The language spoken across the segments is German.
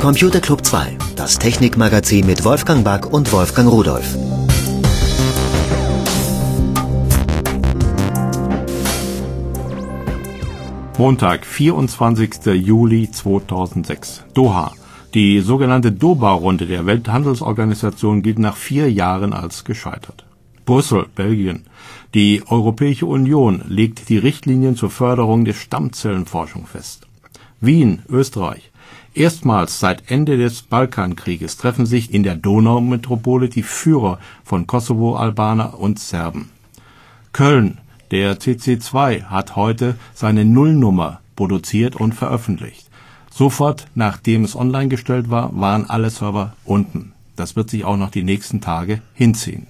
Computer Club 2, das Technikmagazin mit Wolfgang Back und Wolfgang Rudolph. Montag, 24. Juli 2006. Doha. Die sogenannte Doha-Runde der Welthandelsorganisation gilt nach 4 Jahren als gescheitert. Brüssel, Belgien. Die Europäische Union legt die Richtlinien zur Förderung der Stammzellenforschung fest. Wien, Österreich. Erstmals seit Ende des Balkankrieges treffen sich in der Donaumetropole die Führer von Kosovo, Albaner und Serben. Köln. Der CC2 hat heute seine Nullnummer produziert und veröffentlicht. Sofort, nachdem es online gestellt war, waren alle Server unten. Das wird sich auch noch die nächsten Tage hinziehen.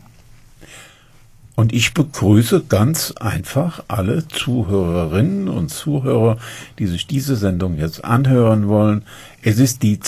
Und ich begrüße ganz einfach alle Zuhörerinnen und Zuhörer, die sich diese Sendung jetzt anhören wollen. Es ist die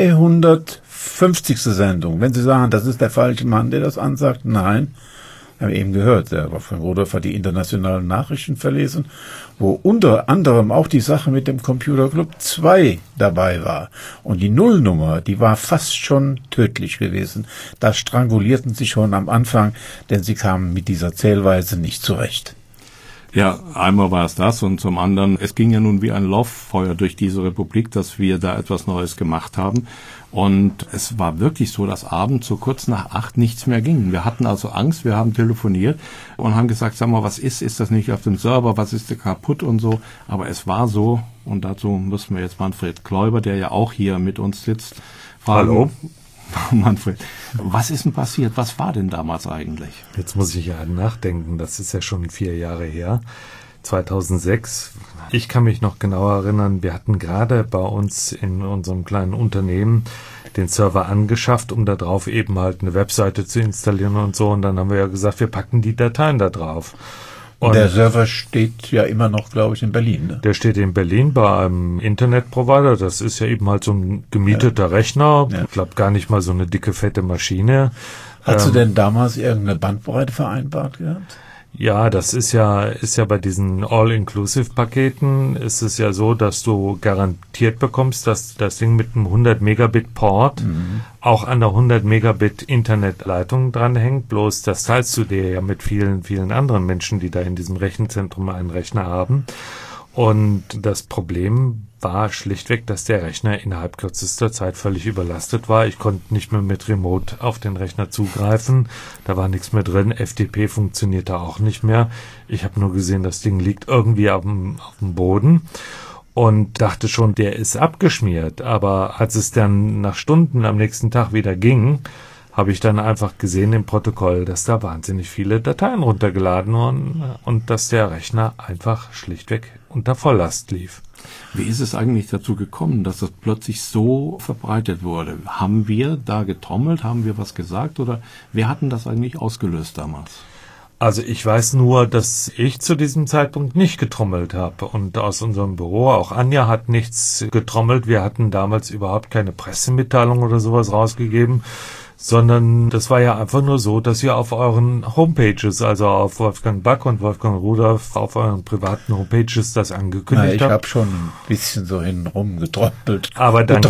250. Sendung. Wenn Sie sagen, das ist der falsche Mann, der das ansagt, nein. Wir haben eben gehört, der Wolfgang Rudolph hat die internationalen Nachrichten verlesen, wo unter anderem auch die Sache mit dem Computer Club 2 dabei war. Und die Nullnummer, die war fast schon tödlich gewesen. Da strangulierten sie schon am Anfang, denn sie kamen mit dieser Zählweise nicht zurecht. Ja, einmal war es das und zum anderen, es ging ja nun wie ein Lauffeuer durch diese Republik, dass wir da etwas Neues gemacht haben. Und es war wirklich so, dass abends so kurz nach 8 nichts mehr ging. Wir hatten also Angst, wir haben telefoniert und haben gesagt, sag mal, was ist das nicht auf dem Server, was ist da kaputt und so. Aber es war so und dazu müssen wir jetzt Manfred Kläuber, der ja auch hier mit uns sitzt, fragen. Hallo. Manfred, was ist denn passiert? Was war denn damals eigentlich? Jetzt muss ich ja nachdenken, das ist ja schon 4 Jahre her, 2006. Ich kann mich noch genauer erinnern, wir hatten gerade bei uns in unserem kleinen Unternehmen den Server angeschafft, um da drauf eben halt eine Webseite zu installieren und so. Und dann haben wir ja gesagt, wir packen die Dateien da drauf. Und der Server steht ja immer noch, glaube ich, in Berlin. Ne? Der steht in Berlin bei einem Internetprovider. Das ist ja eben halt so ein gemieteter Rechner. Ja. Ich glaube gar nicht mal so eine dicke, fette Maschine. Hast du denn damals irgendeine Bandbreite vereinbart gehabt? Ja, das ist ja bei diesen All-Inclusive-Paketen ist es ja so, dass du garantiert bekommst, dass das Ding mit einem 100 Megabit Port auch an der 100 Megabit Internetleitung dranhängt. Bloß das teilst du dir ja mit vielen, vielen anderen Menschen, die da in diesem Rechenzentrum einen Rechner haben. Und das Problem war schlichtweg, dass der Rechner innerhalb kürzester Zeit völlig überlastet war. Ich konnte nicht mehr mit Remote auf den Rechner zugreifen. Da war nichts mehr drin. FTP funktionierte auch nicht mehr. Ich habe nur gesehen, das Ding liegt irgendwie auf dem Boden und dachte schon, der ist abgeschmiert. Aber als es dann nach Stunden am nächsten Tag wieder ging, habe ich dann einfach gesehen im Protokoll, dass da wahnsinnig viele Dateien runtergeladen wurden und dass der Rechner einfach schlichtweg unter Volllast lief. Wie ist es eigentlich dazu gekommen, dass das plötzlich so verbreitet wurde? Haben wir da getrommelt? Haben wir was gesagt? Oder wer hat denn das eigentlich ausgelöst damals? Also ich weiß nur, dass ich zu diesem Zeitpunkt nicht getrommelt habe. Und aus unserem Büro, auch Anja hat nichts getrommelt. Wir hatten damals überhaupt keine Pressemitteilung oder sowas rausgegeben, sondern das war ja einfach nur so, dass ihr auf euren Homepages, also auf Wolfgang Back und Wolfgang Rudolph, auf euren privaten Homepages das angekündigt habt. Ich habe schon ein bisschen so hintenrum getrommelt, aber dann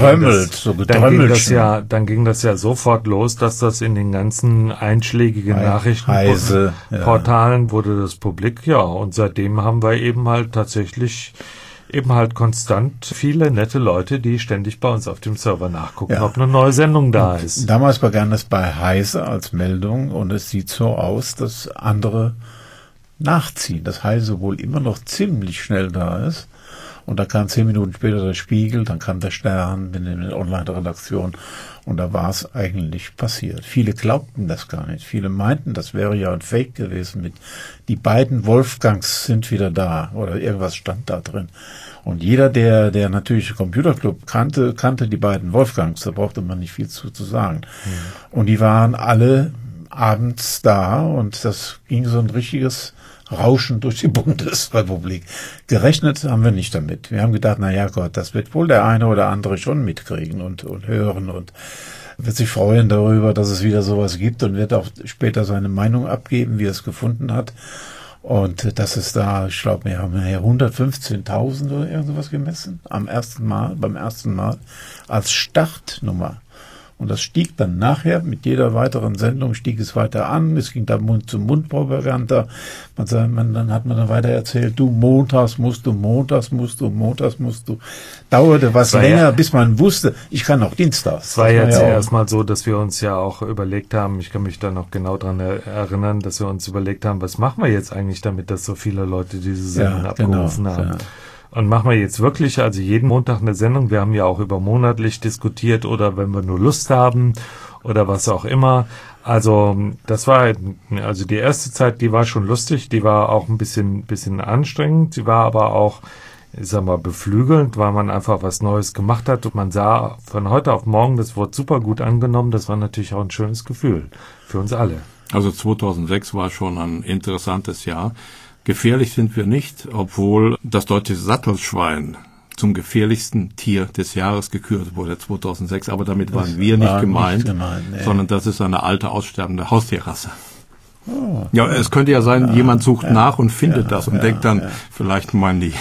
ging das ja sofort los, dass das in den ganzen einschlägigen Nachrichtenportalen wurde das publik, ja, und seitdem haben wir eben halt tatsächlich konstant viele nette Leute, die ständig bei uns auf dem Server nachgucken, ob eine neue Sendung da ist. Damals begann es bei Heise als Meldung und es sieht so aus, dass andere nachziehen, dass Heise wohl immer noch ziemlich schnell da ist. Und da kam 10 Minuten später der Spiegel, dann kam der Stern in der Online-Redaktion und da war es eigentlich passiert. Viele glaubten das gar nicht. Viele meinten, das wäre ja ein Fake gewesen mit die beiden Wolfgangs sind wieder da oder irgendwas stand da drin. Und jeder, der natürlich Computer Club kannte die beiden Wolfgangs, da brauchte man nicht viel zu sagen. Und die waren alle abends da und das ging so ein richtiges Rauschen durch die Bundesrepublik. Gerechnet haben wir nicht damit. Wir haben gedacht, na ja Gott, das wird wohl der eine oder andere schon mitkriegen und hören und wird sich freuen darüber, dass es wieder sowas gibt und wird auch später seine Meinung abgeben, wie er es gefunden hat. Und das ist da, ich glaube, wir haben hier 115.000 oder irgendwas gemessen beim ersten Mal als Startnummer. Und das stieg dann nachher, mit jeder weiteren Sendung stieg es weiter an. Es ging dann Mund-zu-Mund-Propaganda. Dann hat man dann weiter erzählt, montags musst du. Dauerte was länger, bis man wusste, ich kann auch dienstags. Es war ja zuerst mal so, dass wir uns ja auch überlegt haben, ich kann mich da noch genau dran erinnern, dass wir uns überlegt haben, was machen wir jetzt eigentlich damit, dass so viele Leute diese Sendung abgerufen haben. Ja. Und machen wir jetzt wirklich, also jeden Montag eine Sendung, wir haben ja auch über monatlich diskutiert oder wenn wir nur Lust haben oder was auch immer. Also das war, also die erste Zeit, die war schon lustig, die war auch ein bisschen anstrengend, sie war aber auch, ich sag mal, beflügelnd, weil man einfach was Neues gemacht hat und man sah von heute auf morgen, das wurde super gut angenommen, das war natürlich auch ein schönes Gefühl für uns alle. Also 2006 war schon ein interessantes Jahr. Gefährlich sind wir nicht, obwohl das deutsche Sattelschwein zum gefährlichsten Tier des Jahres gekürt wurde 2006. Aber damit waren wir nicht gemeint, sondern das ist eine alte, aussterbende Haustierrasse. Oh, ja, es könnte ja sein, jemand sucht nach und findet das und denkt dann, vielleicht meinen die.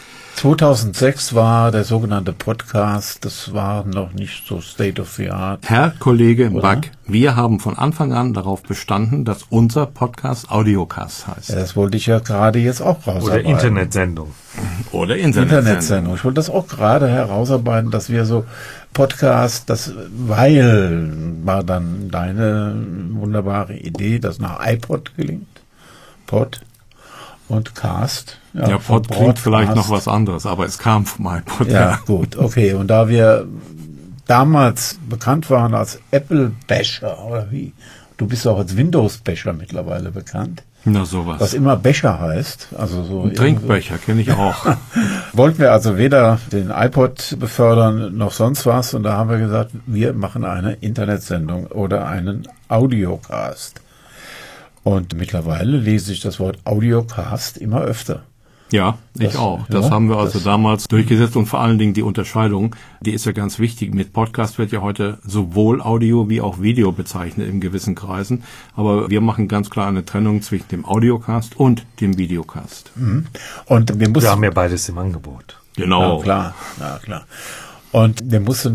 2006 war der sogenannte Podcast, das war noch nicht so state of the art. Herr Kollege Back, wir haben von Anfang an darauf bestanden, dass unser Podcast Audiocast heißt. Ja, das wollte ich ja gerade jetzt auch rausarbeiten. Oder Internetsendung. Oder Internetsendung. Ich wollte das auch gerade herausarbeiten, dass wir so Podcast, weil war dann deine wunderbare Idee, dass nach iPod gelingt. Pod und Cast. Ja, Pod klingt vielleicht noch was anderes, aber es kam vom iPod. Ja, gut, okay. Und da wir damals bekannt waren als Apple-Basher, oder wie? Du bist auch als Windows-Basher mittlerweile bekannt. Na, sowas. Was immer Becher heißt. Also so ein Trinkbecher kenne ich auch. Wollten wir also weder den iPod befördern noch sonst was. Und da haben wir gesagt, wir machen eine Internetsendung oder einen Audiocast. Und mittlerweile lese ich das Wort Audiocast immer öfter. Ja, ich auch. Das haben wir also damals durchgesetzt und vor allen Dingen die Unterscheidung, die ist ja ganz wichtig. Mit Podcast wird ja heute sowohl Audio wie auch Video bezeichnet in gewissen Kreisen. Aber wir machen ganz klar eine Trennung zwischen dem Audiocast und dem Videocast. Mhm. Und wir haben ja beides im Angebot. Genau. Ja, klar. Und wir mussten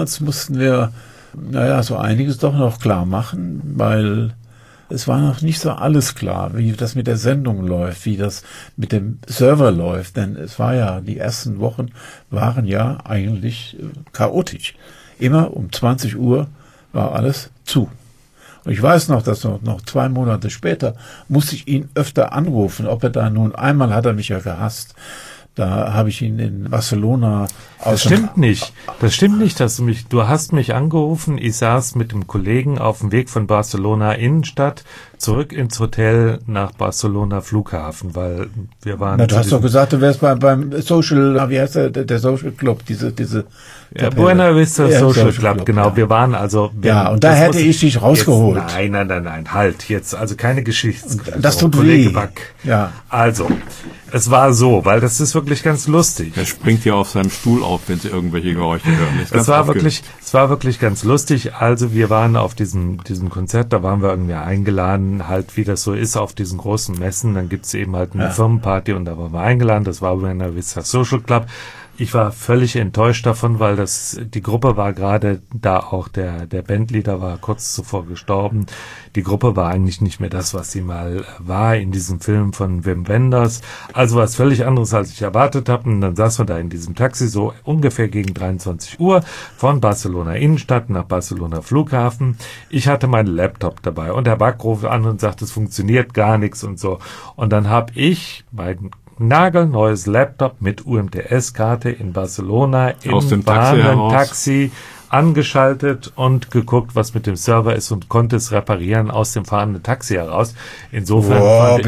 wir so einiges doch noch klar machen, weil es war noch nicht so alles klar, wie das mit der Sendung läuft, wie das mit dem Server läuft, denn es war ja, die ersten Wochen waren ja eigentlich chaotisch. Immer um 20 Uhr war alles zu. Und ich weiß noch, dass noch 2 Monate später musste ich ihn öfter anrufen, ob er da nun, einmal hat er mich ja gehasst. Da habe ich ihn in Barcelona Das stimmt nicht, dass du hast mich angerufen, ich saß mit dem Kollegen auf dem Weg von Barcelona Innenstadt zurück ins Hotel nach Barcelona Flughafen, weil wir waren... Na, du hast doch gesagt, du wärst beim Social, wie heißt der Social Club, diese ja, Buena Vista Social Club, genau. Ja. Wir waren also... und da hätte ich dich rausgeholt. Jetzt, nein, halt, jetzt, also keine Geschichte. Das tut Kollege weh. Back. Ja. Also, es war so, weil das ist wirklich ganz lustig. Er springt ja auf seinem Stuhl auf, wenn Sie irgendwelche Geräusche hören. Es war wirklich ganz lustig. Also wir waren auf diesem Konzert, da waren wir irgendwie eingeladen, halt wie das so ist auf diesen großen Messen. Dann gibt's eben halt eine Firmenparty und da waren wir eingeladen. Das war Buena Vista Social Club. Ich war völlig enttäuscht davon, weil die Gruppe war gerade da, auch der Bandleader war kurz zuvor gestorben. Die Gruppe war eigentlich nicht mehr das, was sie mal war in diesem Film von Wim Wenders. Also was völlig anderes, als ich erwartet habe. Und dann saßen wir da in diesem Taxi so ungefähr gegen 23 Uhr von Barcelona Innenstadt nach Barcelona Flughafen. Ich hatte meinen Laptop dabei und der Back ruft an und sagt, es funktioniert gar nichts und so. Und dann habe ich mein nagelneues Laptop mit UMTS-Karte in Barcelona im Taxi angeschaltet und geguckt, was mit dem Server ist und konnte es reparieren aus dem fahrenden Taxi heraus. Insofern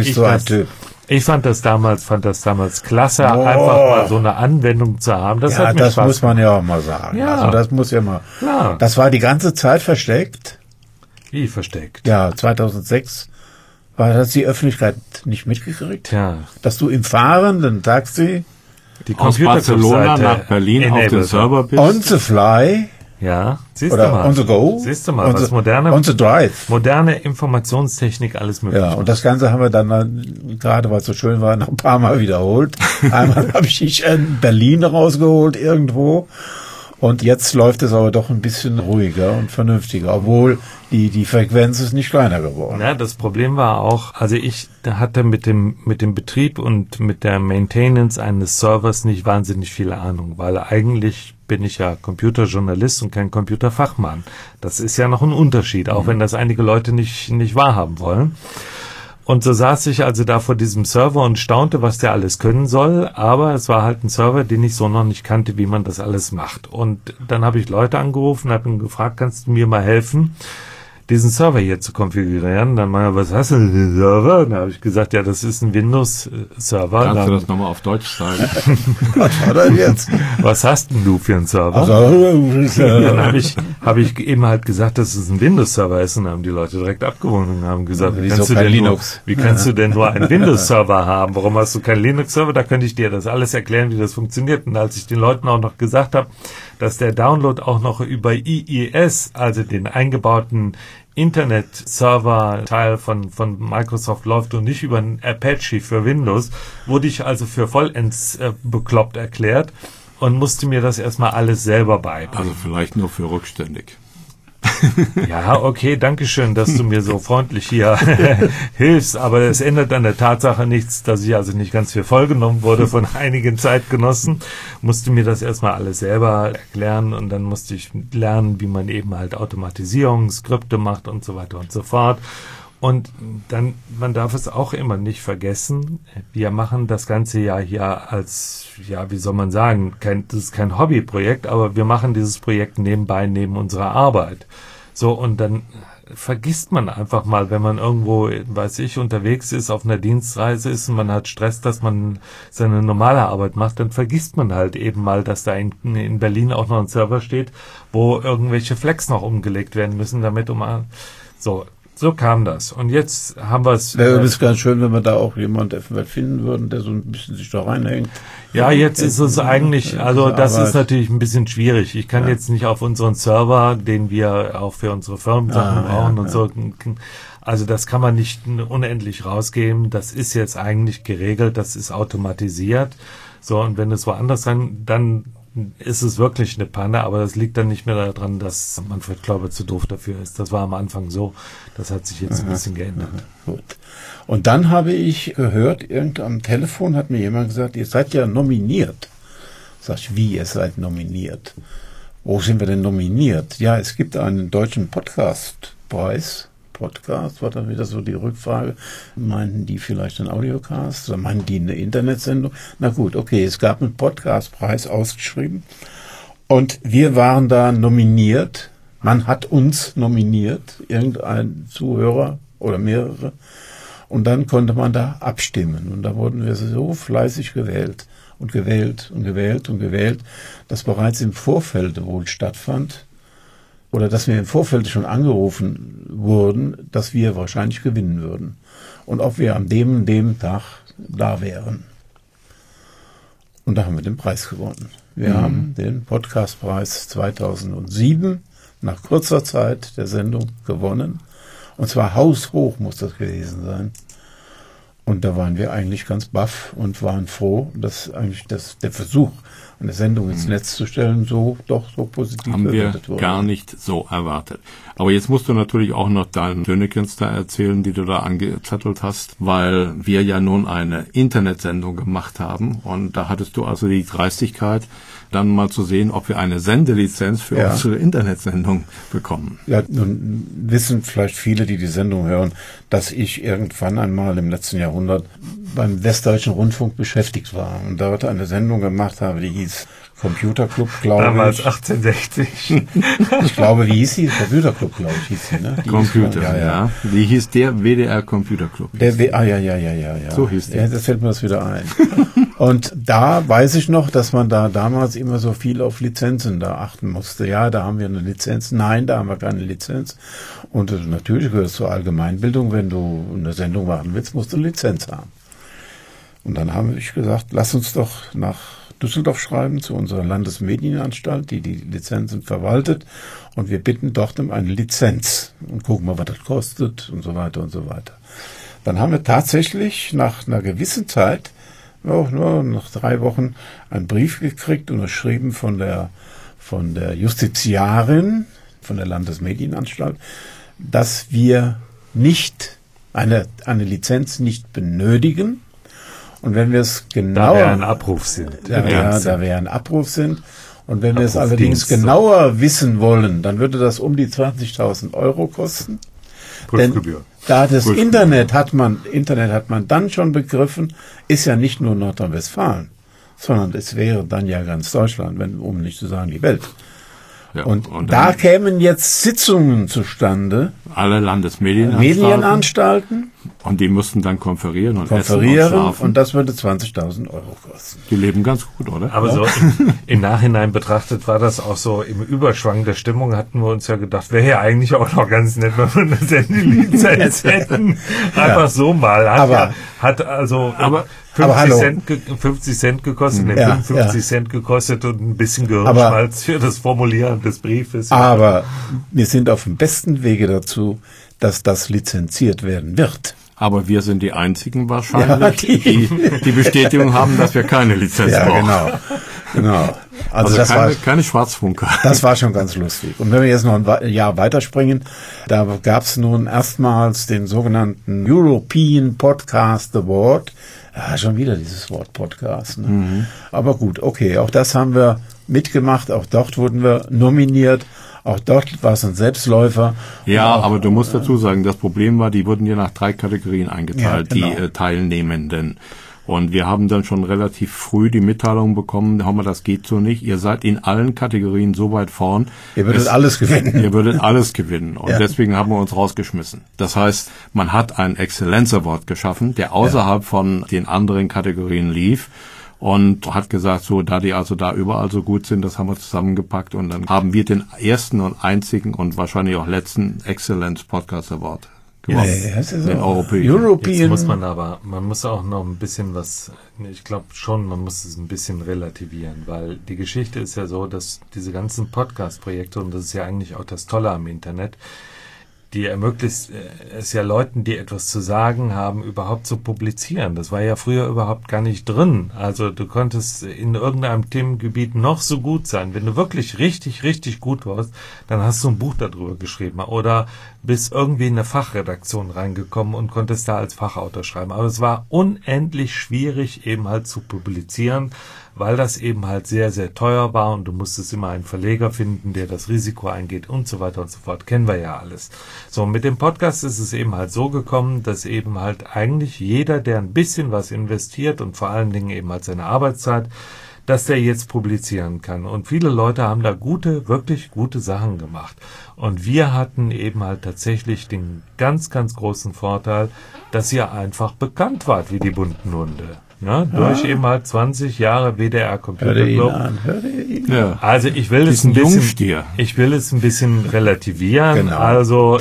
ich fand das damals klasse, einfach mal so eine Anwendung zu haben. Das hat mir das Spaß muss man ja auch mal sagen. Ja. Also das muss ja mal. Klar. Das war die ganze Zeit versteckt. Wie versteckt? Ja, 2006 war das die Öffentlichkeit nicht mitgekriegt? Tja. Dass du im fahrenden Taxi die aus Barcelona nach Berlin auf den Server bist? On the fly. Ja, siehst Oder du mal. on the go. Siehst du mal, on was the, moderne, on the drive. moderne Informationstechnik alles möglich Ja, macht. und das Ganze haben wir dann, gerade weil es so schön war, noch ein paar Mal wiederholt. Einmal habe ich dich in Berlin rausgeholt irgendwo. Und jetzt läuft es aber doch ein bisschen ruhiger und vernünftiger, obwohl die Frequenz ist nicht kleiner geworden. Ja, das Problem war auch, also ich hatte mit dem Betrieb und mit der Maintenance eines Servers nicht wahnsinnig viel Ahnung, weil eigentlich bin ich ja Computerjournalist und kein Computerfachmann. Das ist ja noch ein Unterschied, auch wenn das einige Leute nicht wahrhaben wollen. Und so saß ich also da vor diesem Server und staunte, was der alles können soll, aber es war halt ein Server, den ich so noch nicht kannte, wie man das alles macht. Und dann habe ich Leute angerufen, habe ihn gefragt, kannst du mir mal helfen, diesen Server hier zu konfigurieren? Dann meinte er, was hast du denn für einen Server? Dann habe ich gesagt, ja, das ist ein Windows-Server. Kannst du das nochmal auf Deutsch sagen? Was war das jetzt? Was hast denn du für einen Server? Also, Dann habe ich eben halt gesagt, dass es ein Windows-Server ist, und haben die Leute direkt abgewunken und haben gesagt, wie kannst du denn nur einen Windows-Server haben? Warum hast du keinen Linux-Server? Da könnte ich dir das alles erklären, wie das funktioniert. Und als ich den Leuten auch noch gesagt habe, dass der Download auch noch über IIS, also den eingebauten Internet-Server-Teil von Microsoft läuft und nicht über einen Apache für Windows, wurde ich also für vollends bekloppt erklärt und musste mir das erstmal alles selber beibringen. Also vielleicht nur für rückständig. Ja, okay, danke schön, dass du mir so freundlich hier hilfst, aber es ändert an der Tatsache nichts, dass ich also nicht ganz für voll genommen wurde von einigen Zeitgenossen, musste mir das erstmal alles selber erklären und dann musste ich lernen, wie man eben halt Automatisierung, Skripte macht und so weiter und so fort. Und dann, man darf es auch immer nicht vergessen, wir machen das ganze Jahr hier als, ja, wie soll man sagen, das ist kein Hobbyprojekt, aber wir machen dieses Projekt nebenbei, neben unserer Arbeit. So, und dann vergisst man einfach mal, wenn man irgendwo, weiß ich, unterwegs ist, auf einer Dienstreise ist und man hat Stress, dass man seine normale Arbeit macht, dann vergisst man halt eben mal, dass da in Berlin auch noch ein Server steht, wo irgendwelche Flex noch umgelegt werden müssen, damit so kam das. Und jetzt haben wir es. Wäre übrigens ganz schön, wenn wir da auch jemand finden würden, der so ein bisschen sich da reinhängt. Ja, jetzt ist es eigentlich, also das ist natürlich ein bisschen schwierig. Ich kann jetzt nicht auf unseren Server, den wir auch für unsere Firmensachen brauchen und so, also das kann man nicht unendlich rausgeben. Das ist jetzt eigentlich geregelt, das ist automatisiert. So, und wenn es woanders dann ist es wirklich eine Panne, aber das liegt dann nicht mehr daran, dass Manfred Klauber zu doof dafür ist. Das war am Anfang so. Das hat sich jetzt ein bisschen geändert. Gut. Und dann habe ich gehört, am Telefon hat mir jemand gesagt, ihr seid ja nominiert. Sag ich, wie, ihr seid nominiert? Wo sind wir denn nominiert? Ja, es gibt einen deutschen Podcastpreis. Podcast, war dann wieder so die Rückfrage. Meinten die vielleicht einen Audiocast oder meinten die eine Internetsendung? Na gut, okay, es gab einen Podcastpreis ausgeschrieben und wir waren da nominiert. Man hat uns nominiert, irgendein Zuhörer oder mehrere, und dann konnte man da abstimmen und da wurden wir so fleißig gewählt und gewählt und gewählt und gewählt, dass bereits im Vorfeld wohl stattfand, oder dass wir im Vorfeld schon angerufen wurden, dass wir wahrscheinlich gewinnen würden. Und ob wir an dem Tag da wären. Und da haben wir den Preis gewonnen. Wir haben den Podcastpreis 2007 nach kurzer Zeit der Sendung gewonnen. Und zwar haushoch muss das gewesen sein. Und da waren wir eigentlich ganz baff und waren froh, dass eigentlich der Versuch, eine Sendung ins Netz zu stellen, so positiv bewertet wurde. Haben wir gar nicht so erwartet. Aber jetzt musst du natürlich auch noch deinen Tönekens da erzählen, die du da angezettelt hast, weil wir ja nun eine Internetsendung gemacht haben und da hattest du also die Dreistigkeit, dann mal zu sehen, ob wir eine Sendelizenz für unsere Internetsendung bekommen. Ja, nun wissen vielleicht viele, die Sendung hören, dass ich irgendwann einmal im letzten Jahrhundert beim Westdeutschen Rundfunk beschäftigt war und dort eine Sendung gemacht habe, die hieß Computerclub, glaube ich. Damals 1860. Ich glaube, wie hieß sie? Computerclub, glaube ich, hieß sie, ne? Ja. Die hieß der WDR Computerclub. Ja. So hieß die. Ja, das fällt mir das wieder ein. Und da weiß ich noch, dass man da damals immer so viel auf Lizenzen da achten musste. Ja, da haben wir eine Lizenz. Nein, da haben wir keine Lizenz. Und natürlich gehört es zur Allgemeinbildung, wenn du eine Sendung machen willst, musst du eine Lizenz haben. Und dann habe ich gesagt, lass uns doch nach Düsseldorf schreiben zu unserer Landesmedienanstalt, die die Lizenzen verwaltet. Und wir bitten dort um eine Lizenz und gucken mal, was das kostet und so weiter und so weiter. Dann haben wir tatsächlich nach einer gewissen Zeit, nur nach 3 Wochen, einen Brief gekriegt, unterschrieben von der Justiziarin, von der Landesmedienanstalt, dass wir nicht eine Lizenz nicht benötigen. Und wenn wir es genauer... Da wir ein Abruf sind. Da wir ein Abruf sind. Und wenn wir es allerdings genauer wissen wollen, dann würde das um die 20.000 Euro kosten. Prüfgebühr. Denn da das Internet hat man dann schon begriffen, ist ja nicht nur Nordrhein-Westfalen, sondern es wäre dann ja ganz Deutschland, um nicht zu sagen die Welt. Ja, und da kämen jetzt Sitzungen zustande. Alle Landesmedienanstalten. Und die müssten dann konferieren und essen und schlafen. Und das würde 20.000 Euro kosten. Die leben ganz gut, oder? Aber so im Nachhinein betrachtet war das auch so, im Überschwang der Stimmung hatten wir uns ja gedacht, wäre ja eigentlich auch noch ganz nett, wenn wir eine Sendelizenz hätten. Einfach so mal. Hat 50 Cent gekostet, 55 Cent gekostet und ein bisschen Gehirnschmalz für das Formulieren des Briefes. Aber wir sind auf dem besten Wege dazu, dass das lizenziert werden wird. Aber wir sind die Einzigen wahrscheinlich, die Bestätigung haben, dass wir keine Lizenz brauchen. Genau. Also das keine Schwarzfunker. Das war schon ganz lustig. Und wenn wir jetzt noch ein Jahr weiterspringen, da gab es nun erstmals den sogenannten European Podcast Award. Ja, schon wieder dieses Wort Podcast. Ne? Mhm. Aber gut, okay, auch das haben wir mitgemacht. Auch dort wurden wir nominiert. Auch dort war es ein Selbstläufer. Ja, aber du musst dazu sagen, das Problem war, die wurden ja nach 3 Kategorien eingeteilt, die Teilnehmenden. Und wir haben dann schon relativ früh die Mitteilung bekommen, das geht so nicht. Ihr seid in allen Kategorien so weit vorn. Ihr würdet alles gewinnen. Ihr würdet alles gewinnen. Und deswegen haben wir uns rausgeschmissen. Das heißt, man hat einen Exzellenz Award geschaffen, der außerhalb von den anderen Kategorien lief. Und hat gesagt, so, da die also da überall so gut sind, das haben wir zusammengepackt. Und dann haben wir den ersten und einzigen und wahrscheinlich auch letzten Excellence Podcast Award gewonnen. Den European. Jetzt muss man muss auch noch ein bisschen ich glaube schon, man muss es ein bisschen relativieren, weil die Geschichte ist ja so, dass diese ganzen Podcast-Projekte, und das ist ja eigentlich auch das Tolle am Internet, die ermöglicht es ja Leuten, die etwas zu sagen haben, überhaupt zu publizieren. Das war ja früher überhaupt gar nicht drin. Also du konntest in irgendeinem Themengebiet noch so gut sein. Wenn du wirklich richtig, richtig gut warst, dann hast du ein Buch darüber geschrieben oder bist irgendwie in eine Fachredaktion reingekommen und konntest da als Fachautor schreiben. Aber es war unendlich schwierig, eben halt zu publizieren, weil das eben halt sehr, sehr teuer war und du musstest immer einen Verleger finden, der das Risiko eingeht und so weiter und so fort. Kennen wir ja alles. So, mit dem Podcast ist es eben halt so gekommen, dass eben halt eigentlich jeder, der ein bisschen was investiert und vor allen Dingen eben halt seine Arbeitszeit, dass der jetzt publizieren kann. Und viele Leute haben da wirklich gute Sachen gemacht. Und wir hatten eben halt tatsächlich den ganz, ganz großen Vorteil, dass ihr einfach bekannt wart wie die bunten Hunde. Ja, durch eben halt 20 Jahre WDR Computer Club. Ja. Also ich will es ein bisschen relativieren. Genau. Also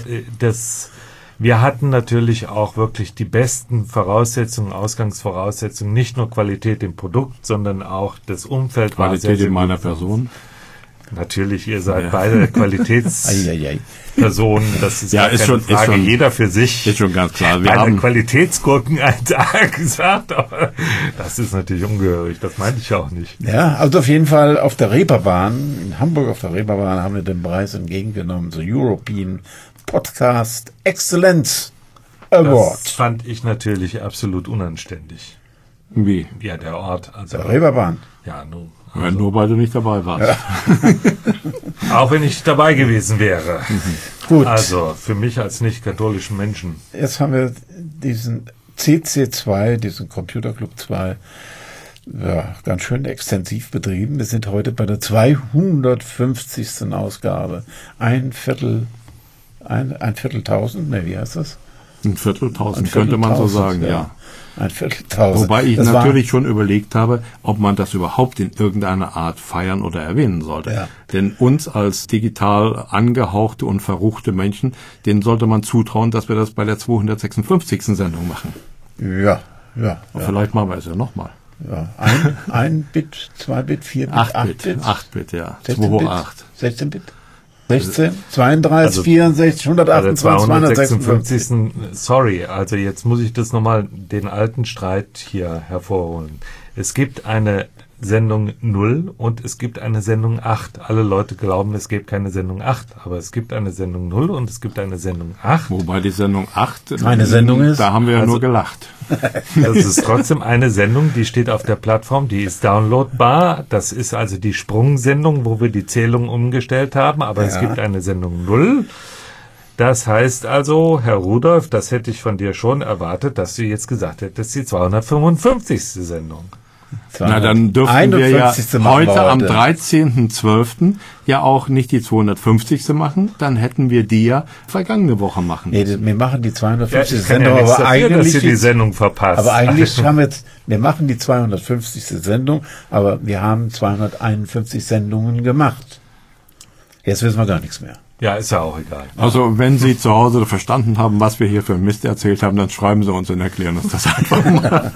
wir hatten natürlich auch wirklich die besten Voraussetzungen, Ausgangsvoraussetzungen, nicht nur Qualität im Produkt, sondern auch das Umfeld. Qualität in meiner Person. Natürlich, ihr seid beide Qualitätspersonen, das ist keine Frage, jeder für sich. Ist schon ganz klar. Wir haben Qualitätsgurken gesagt, aber das ist natürlich ungehörig, das meinte ich auch nicht. Ja, also auf jeden Fall auf der Reeperbahn, in Hamburg auf der Reeperbahn haben wir den Preis entgegengenommen, so European Podcast Excellence Award. Das fand ich natürlich absolut unanständig. Wie? Ja, der Ort. Also der Reeperbahn. Ja, nun. Nur weil du nicht dabei warst. Ja. Auch wenn ich dabei gewesen wäre. Gut. Also für mich als nicht-katholischen Menschen. Jetzt haben wir diesen CC2, diesen Computer Club 2, ganz schön extensiv betrieben. Wir sind heute bei der 250. Ausgabe. Ein Vierteltausend, wie heißt das? Ein Vierteltausend könnte man so sagen, ja. Ein Vierteltausend. Wobei ich natürlich schon überlegt habe, ob man das überhaupt in irgendeiner Art feiern oder erwähnen sollte. Ja. Denn uns als digital angehauchte und verruchte Menschen, denen sollte man zutrauen, dass wir das bei der 256. Sendung machen. Ja. Und vielleicht machen wir es ja nochmal. Ja, ein Bit, 2 Bit, 4 Bit, 8 Bit. 8 Bit, ja. 16 Bit, 2,8. 16 Bit. 16, 32, 64, 128, 256. Sorry, also jetzt muss ich das nochmal, den alten Streit hier hervorholen. Es gibt eine Sendung 0 und es gibt eine Sendung 8. Alle Leute glauben, es gibt keine Sendung 8, aber es gibt eine Sendung 0 und es gibt eine Sendung 8. Wobei die Sendung 8 eine Sendung ist. Da haben wir ja nur gelacht. Es ist trotzdem eine Sendung, die steht auf der Plattform, die ist downloadbar. Das ist also die Sprungsendung, wo wir die Zählung umgestellt haben, aber es gibt eine Sendung 0. Das heißt also, Herr Rudolph, das hätte ich von dir schon erwartet, dass du jetzt gesagt hättest, die 255. Sendung. Na, dann dürften wir ja heute am 13.12. ja auch nicht die 250. machen, dann hätten wir die ja vergangene Woche machen müssen. Nee, wir machen die 250. Ja, Sendung, aber dafür, eigentlich dass ihr die Sendung verpasst. Aber eigentlich haben wir machen die 250. Sendung, aber wir haben 251 Sendungen gemacht. Jetzt wissen wir gar nichts mehr. Ja, ist ja auch egal. Also wenn Sie zu Hause verstanden haben, was wir hier für Mist erzählt haben, dann schreiben Sie uns und erklären uns das einfach mal.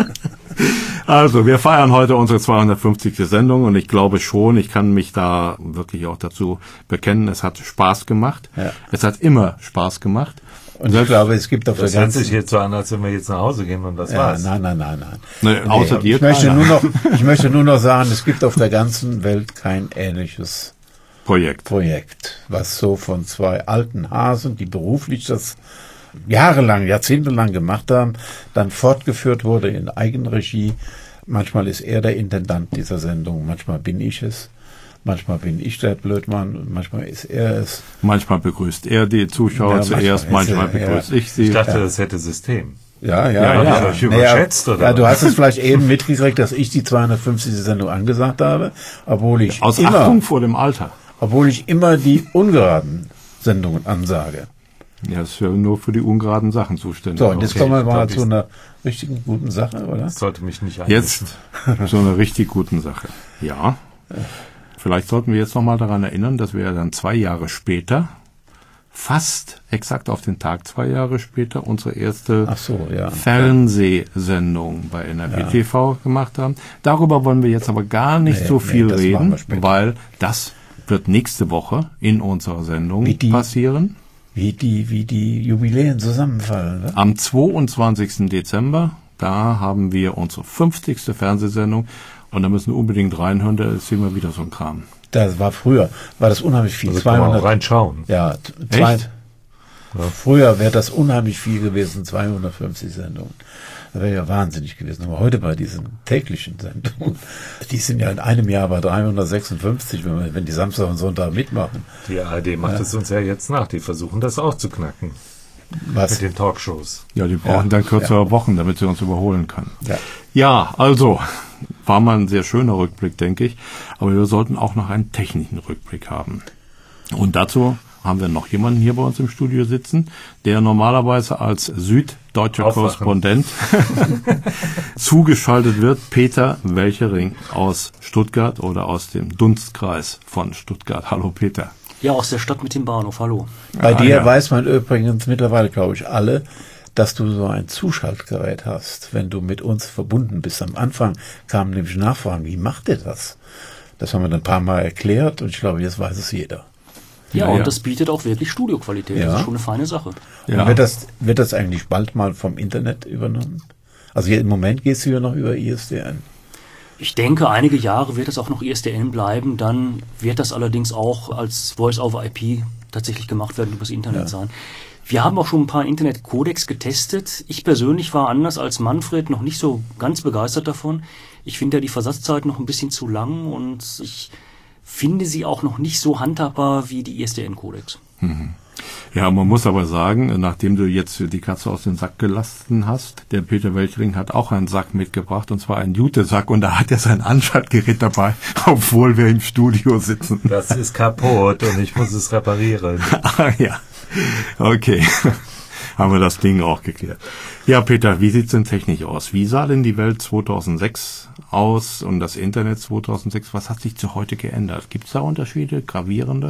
Also, wir feiern heute unsere 250. Sendung und ich glaube schon, ich kann mich da wirklich auch dazu bekennen, es hat Spaß gemacht. Ja. Es hat immer Spaß gemacht. Und ich glaube, es gibt auf der ganzen... Das hört sich jetzt so an, als wenn wir jetzt nach Hause gehen und das war's. Nein. Nee, außer dir. Ich möchte nur noch sagen, es gibt auf der ganzen Welt kein ähnliches Projekt, was so von zwei alten Hasen, die beruflich das jahrelang, jahrzehntelang gemacht haben, dann fortgeführt wurde in Eigenregie. Manchmal ist er der Intendant dieser Sendung, manchmal bin ich es, manchmal bin ich der Blödmann, manchmal ist er es. Manchmal begrüßt er die Zuschauer zuerst, manchmal begrüße ich sie. Ich dachte, das hätte System. Ja. Hab ich überschätzt, oder? Ja, du hast es vielleicht eben mitgekriegt, dass ich die 250. Sendung angesagt habe, aus Achtung vor dem Alter. Obwohl ich immer die ungeraden Sendungen ansage. Ja, das ist ja nur für die ungeraden Sachen zuständig. So, und jetzt kommen wir mal zu einer richtigen guten Sache, oder? Das sollte mich nicht einmischen. Jetzt zu einer richtig guten Sache. Ja. Vielleicht sollten wir jetzt nochmal daran erinnern, dass wir ja dann 2 Jahre später, fast exakt auf den Tag 2 Jahre später, unsere erste Fernsehsendung bei NRW TV gemacht haben. Darüber wollen wir jetzt aber gar nicht so viel reden, weil das wird nächste Woche in unserer Sendung passieren. Wie die Jubiläen zusammenfallen. Ne? Am 22. Dezember, da haben wir unsere 50. Fernsehsendung und da müssen wir unbedingt reinhören, da ist immer wieder so ein Kram. Das war früher, war das unheimlich viel. Also 200 kann man reinschauen. Ja, früher wäre das unheimlich viel gewesen, 250 Sendungen. Das wäre ja wahnsinnig gewesen. Aber heute bei diesen täglichen Sendungen, die sind ja in einem Jahr bei 356, wenn die Samstag und Sonntag mitmachen. Die ARD macht es uns ja jetzt nach. Die versuchen das auch zu knacken. Was? Mit den Talkshows. Ja, die brauchen dann kürzere Wochen, damit sie uns überholen können. Ja, also, war mal ein sehr schöner Rückblick, denke ich. Aber wir sollten auch noch einen technischen Rückblick haben. Und dazu haben wir noch jemanden hier bei uns im Studio sitzen, der normalerweise als süddeutscher Korrespondent zugeschaltet wird. Peter Welchering aus Stuttgart oder aus dem Dunstkreis von Stuttgart. Hallo Peter. Ja, aus der Stadt mit dem Bahnhof. Hallo. Bei dir weiß man übrigens mittlerweile, glaube ich, alle, dass du so ein Zuschaltgerät hast, wenn du mit uns verbunden bist. Am Anfang kamen nämlich Nachfragen, wie macht ihr das? Das haben wir dann ein paar Mal erklärt und ich glaube, jetzt weiß es jeder. Ja, und das bietet auch wirklich Studioqualität. Das ist schon eine feine Sache. Ja. Wird das eigentlich bald mal vom Internet übernommen? Also im Moment gehst du ja noch über ISDN. Ich denke, einige Jahre wird es auch noch ISDN bleiben. Dann wird das allerdings auch als Voice-over-IP tatsächlich gemacht werden, übers Internet sein. Wir haben auch schon ein paar Internet-Codecs getestet. Ich persönlich war anders als Manfred noch nicht so ganz begeistert davon. Ich finde ja die Versatzzeit noch ein bisschen zu lang und ich finde sie auch noch nicht so handhabbar wie die ISDN-Codecs. Ja, man muss aber sagen, nachdem du jetzt die Katze aus dem Sack gelassen hast, der Peter Welchering hat auch einen Sack mitgebracht, und zwar einen Jute-Sack, und da hat er sein Anschaltgerät dabei, obwohl wir im Studio sitzen. Das ist kaputt und ich muss es reparieren. Ja, okay. Haben wir das Ding auch geklärt. Ja, Peter, wie sieht's denn technisch aus? Wie sah denn die Welt 2006 aus und das Internet 2006? Was hat sich zu heute geändert? Gibt's da Unterschiede, gravierende?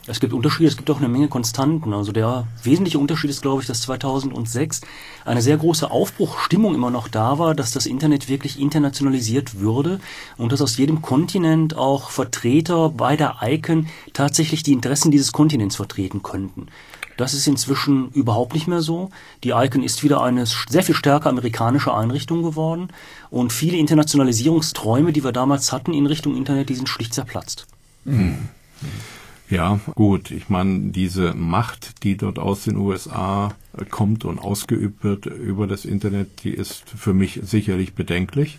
Es gibt Unterschiede, es gibt auch eine Menge Konstanten. Also der wesentliche Unterschied ist, glaube ich, dass 2006 eine sehr große Aufbruchstimmung immer noch da war, dass das Internet wirklich internationalisiert würde und dass aus jedem Kontinent auch Vertreter bei der ICANN tatsächlich die Interessen dieses Kontinents vertreten könnten. Das ist inzwischen überhaupt nicht mehr so. Die ICANN ist wieder eine sehr viel stärker amerikanische Einrichtung geworden und viele Internationalisierungsträume, die wir damals hatten in Richtung Internet, die sind schlicht zerplatzt. Ja, gut. Ich meine, diese Macht, die dort aus den USA kommt und ausgeübt wird über das Internet, die ist für mich sicherlich bedenklich.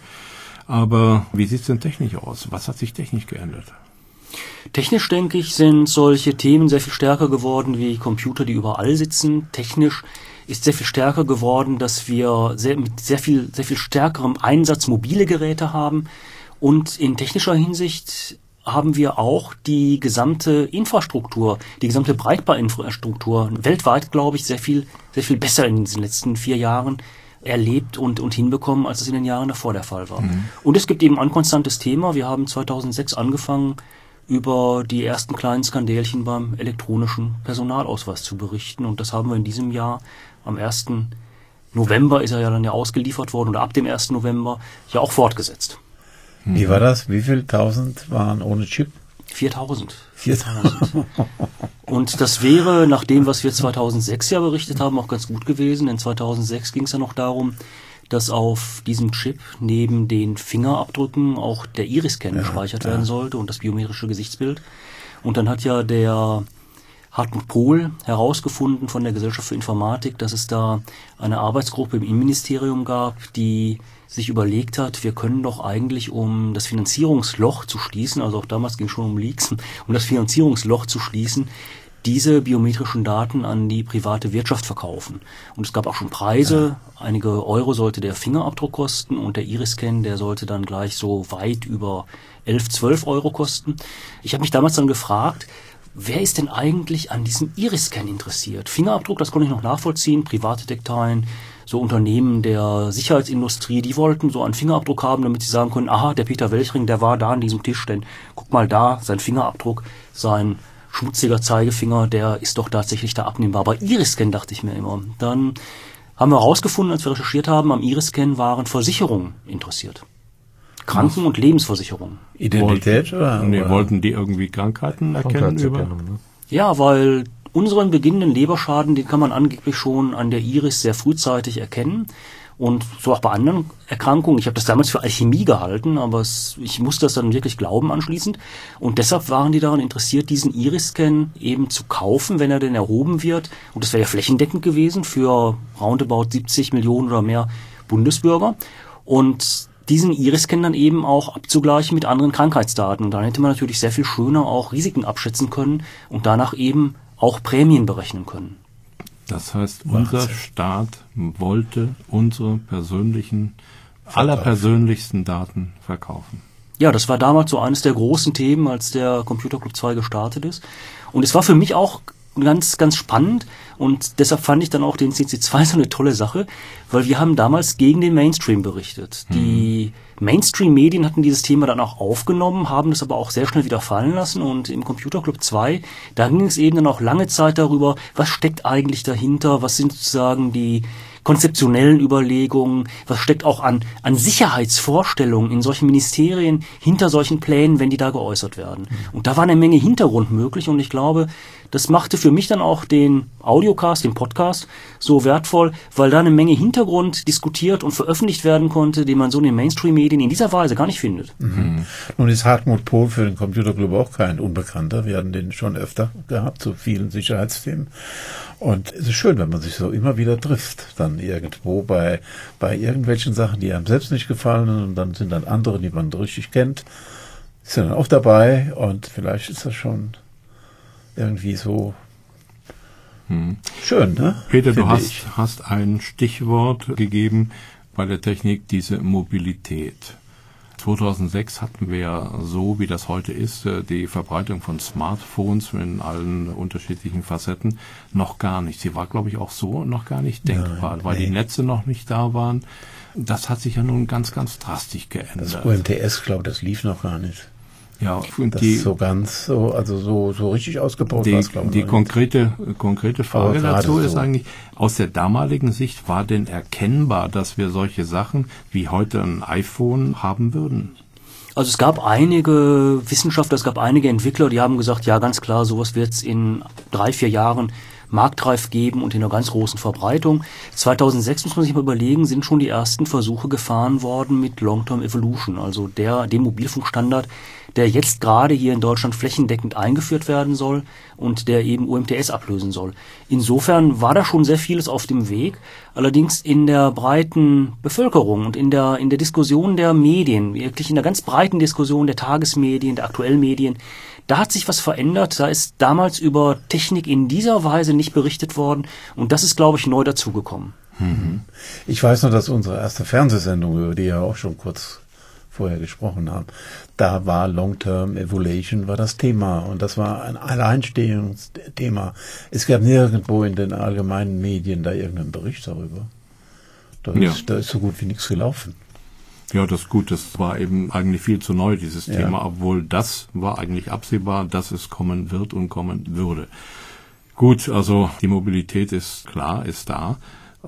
Aber wie sieht's denn technisch aus? Was hat sich technisch geändert? Technisch, denke ich, sind solche Themen sehr viel stärker geworden wie Computer, die überall sitzen. Technisch ist sehr viel stärker geworden, dass wir mit sehr viel stärkerem Einsatz mobile Geräte haben. Und in technischer Hinsicht haben wir auch die gesamte Infrastruktur, die gesamte Breitbandinfrastruktur weltweit, glaube ich, sehr viel besser in den letzten 4 Jahren erlebt und hinbekommen, als es in den Jahren davor der Fall war. Und es gibt eben ein konstantes Thema. Wir haben 2006 angefangen, über die ersten kleinen Skandälchen beim elektronischen Personalausweis zu berichten. Und das haben wir in diesem Jahr am 1. November ist er ja dann ausgeliefert worden oder ab dem 1. November ja auch fortgesetzt. Wie war das? Wie viel 1000 waren ohne Chip? 4000. 4000. Und das wäre, nach dem, was wir 2006 ja berichtet haben, auch ganz gut gewesen. Denn 2006 ging es ja noch darum, dass auf diesem Chip neben den Fingerabdrücken auch der Iris-Scan gespeichert werden sollte und das biometrische Gesichtsbild. Und dann hat ja der Hartmut Pohl herausgefunden von der Gesellschaft für Informatik, dass es da eine Arbeitsgruppe im Innenministerium gab, die sich überlegt hat, wir können doch eigentlich, um das Finanzierungsloch zu schließen, also auch damals ging es schon um Leaks, um das Finanzierungsloch zu schließen, diese biometrischen Daten an die private Wirtschaft verkaufen. Und es gab auch schon Preise. Einige Euro sollte der Fingerabdruck kosten und der Iris-Scan, der sollte dann gleich so weit über 11, 12 Euro kosten. Ich habe mich damals dann gefragt, wer ist denn eigentlich an diesem Iris-Scan interessiert? Fingerabdruck, das konnte ich noch nachvollziehen, private Detekteien, so Unternehmen der Sicherheitsindustrie, die wollten so einen Fingerabdruck haben, damit sie sagen können, aha, der Peter Welchring, der war da an diesem Tisch, denn guck mal da, sein Fingerabdruck, sein schmutziger Zeigefinger, der ist doch tatsächlich da abnehmbar. Bei Iris-Scan dachte ich mir immer. Dann haben wir herausgefunden, als wir recherchiert haben, am Iris-Scan waren Versicherungen interessiert. Kranken- und Lebensversicherungen. Identität Wollten die irgendwie Krankheiten erkennen? Ja, weil unseren beginnenden Leberschaden, den kann man angeblich schon an der Iris sehr frühzeitig erkennen. Und so auch bei anderen Erkrankungen. Ich habe das damals für Alchemie gehalten, aber ich musste das dann wirklich glauben anschließend. Und deshalb waren die daran interessiert, diesen Iris-Scan eben zu kaufen, wenn er denn erhoben wird. Und das wäre ja flächendeckend gewesen für roundabout 70 Millionen oder mehr Bundesbürger. Und diesen Iris-Scan dann eben auch abzugleichen mit anderen Krankheitsdaten. Und dann hätte man natürlich sehr viel schöner auch Risiken abschätzen können und danach eben auch Prämien berechnen können. Das heißt, unser Staat wollte unsere allerpersönlichsten Daten verkaufen. Ja, das war damals so eines der großen Themen, als der Computer Club 2 gestartet ist. Und es war für mich auch ganz, ganz spannend und deshalb fand ich dann auch den CC2 so eine tolle Sache, weil wir haben damals gegen den Mainstream berichtet. Die Mainstream-Medien hatten dieses Thema dann auch aufgenommen, haben das aber auch sehr schnell wieder fallen lassen und im Computer Club 2, da ging es eben dann auch lange Zeit darüber, was steckt eigentlich dahinter, was sind sozusagen die konzeptionellen Überlegungen, was steckt auch an Sicherheitsvorstellungen in solchen Ministerien hinter solchen Plänen, wenn die da geäußert werden. Und da war eine Menge Hintergrund möglich und ich glaube, das machte für mich dann auch den Audiocast, den Podcast so wertvoll, weil da eine Menge Hintergrund diskutiert und veröffentlicht werden konnte, den man so in den Mainstream-Medien in dieser Weise gar nicht findet. Nun ist Hartmut Pohl für den Computer Club auch kein Unbekannter. Wir hatten den schon öfter gehabt zu vielen Sicherheitsthemen. Und es ist schön, wenn man sich so immer wieder trifft, dann irgendwo bei irgendwelchen Sachen, die einem selbst nicht gefallen und dann sind dann andere, die man richtig kennt, sind dann auch dabei und vielleicht ist das schon irgendwie so schön, ne? Peter, du hast ein Stichwort gegeben bei der Technik, diese Mobilität. 2006 hatten wir so, wie das heute ist, die Verbreitung von Smartphones in allen unterschiedlichen Facetten noch gar nicht. Sie war, glaube ich, auch so noch gar nicht denkbar, weil die Netze noch nicht da waren. Das hat sich ja nun ganz, ganz drastisch geändert. Das UMTS, glaube ich, das lief noch gar nicht. Ja, und das so richtig ausgebaut war, glaube ich. Die konkrete Frage dazu ist so. eigentlich, aus der damaligen Sicht war denn erkennbar, dass wir solche Sachen wie heute ein iPhone haben würden? Also es gab einige Wissenschaftler, es gab einige Entwickler, die haben gesagt, ja ganz klar, sowas wird es in 3-4 Jahren marktreif geben und in einer ganz großen Verbreitung. 2006, muss man sich mal überlegen, sind schon die ersten Versuche gefahren worden mit Long-Term Evolution, also dem Mobilfunkstandard, der jetzt gerade hier in Deutschland flächendeckend eingeführt werden soll und der eben UMTS ablösen soll. Insofern war da schon sehr vieles auf dem Weg, allerdings in der breiten Bevölkerung und in der Diskussion der Medien, wirklich in der ganz breiten Diskussion der Tagesmedien, der aktuellen Medien, da hat sich was verändert, da ist damals über Technik in dieser Weise nicht berichtet worden und das ist, glaube ich, neu dazugekommen. Ich weiß noch, dass unsere erste Fernsehsendung, über die ja auch schon kurz vorher gesprochen haben, da war Long-Term Evolution war das Thema und das war ein Alleinstehungsthema. Es gab nirgendwo in den allgemeinen Medien da irgendeinen Bericht darüber. Da ist so gut wie nichts gelaufen. Ja, das war eben eigentlich viel zu neu, dieses Thema, obwohl das war eigentlich absehbar, dass es kommen wird und kommen würde. Gut, also die Mobilität ist klar, ist da.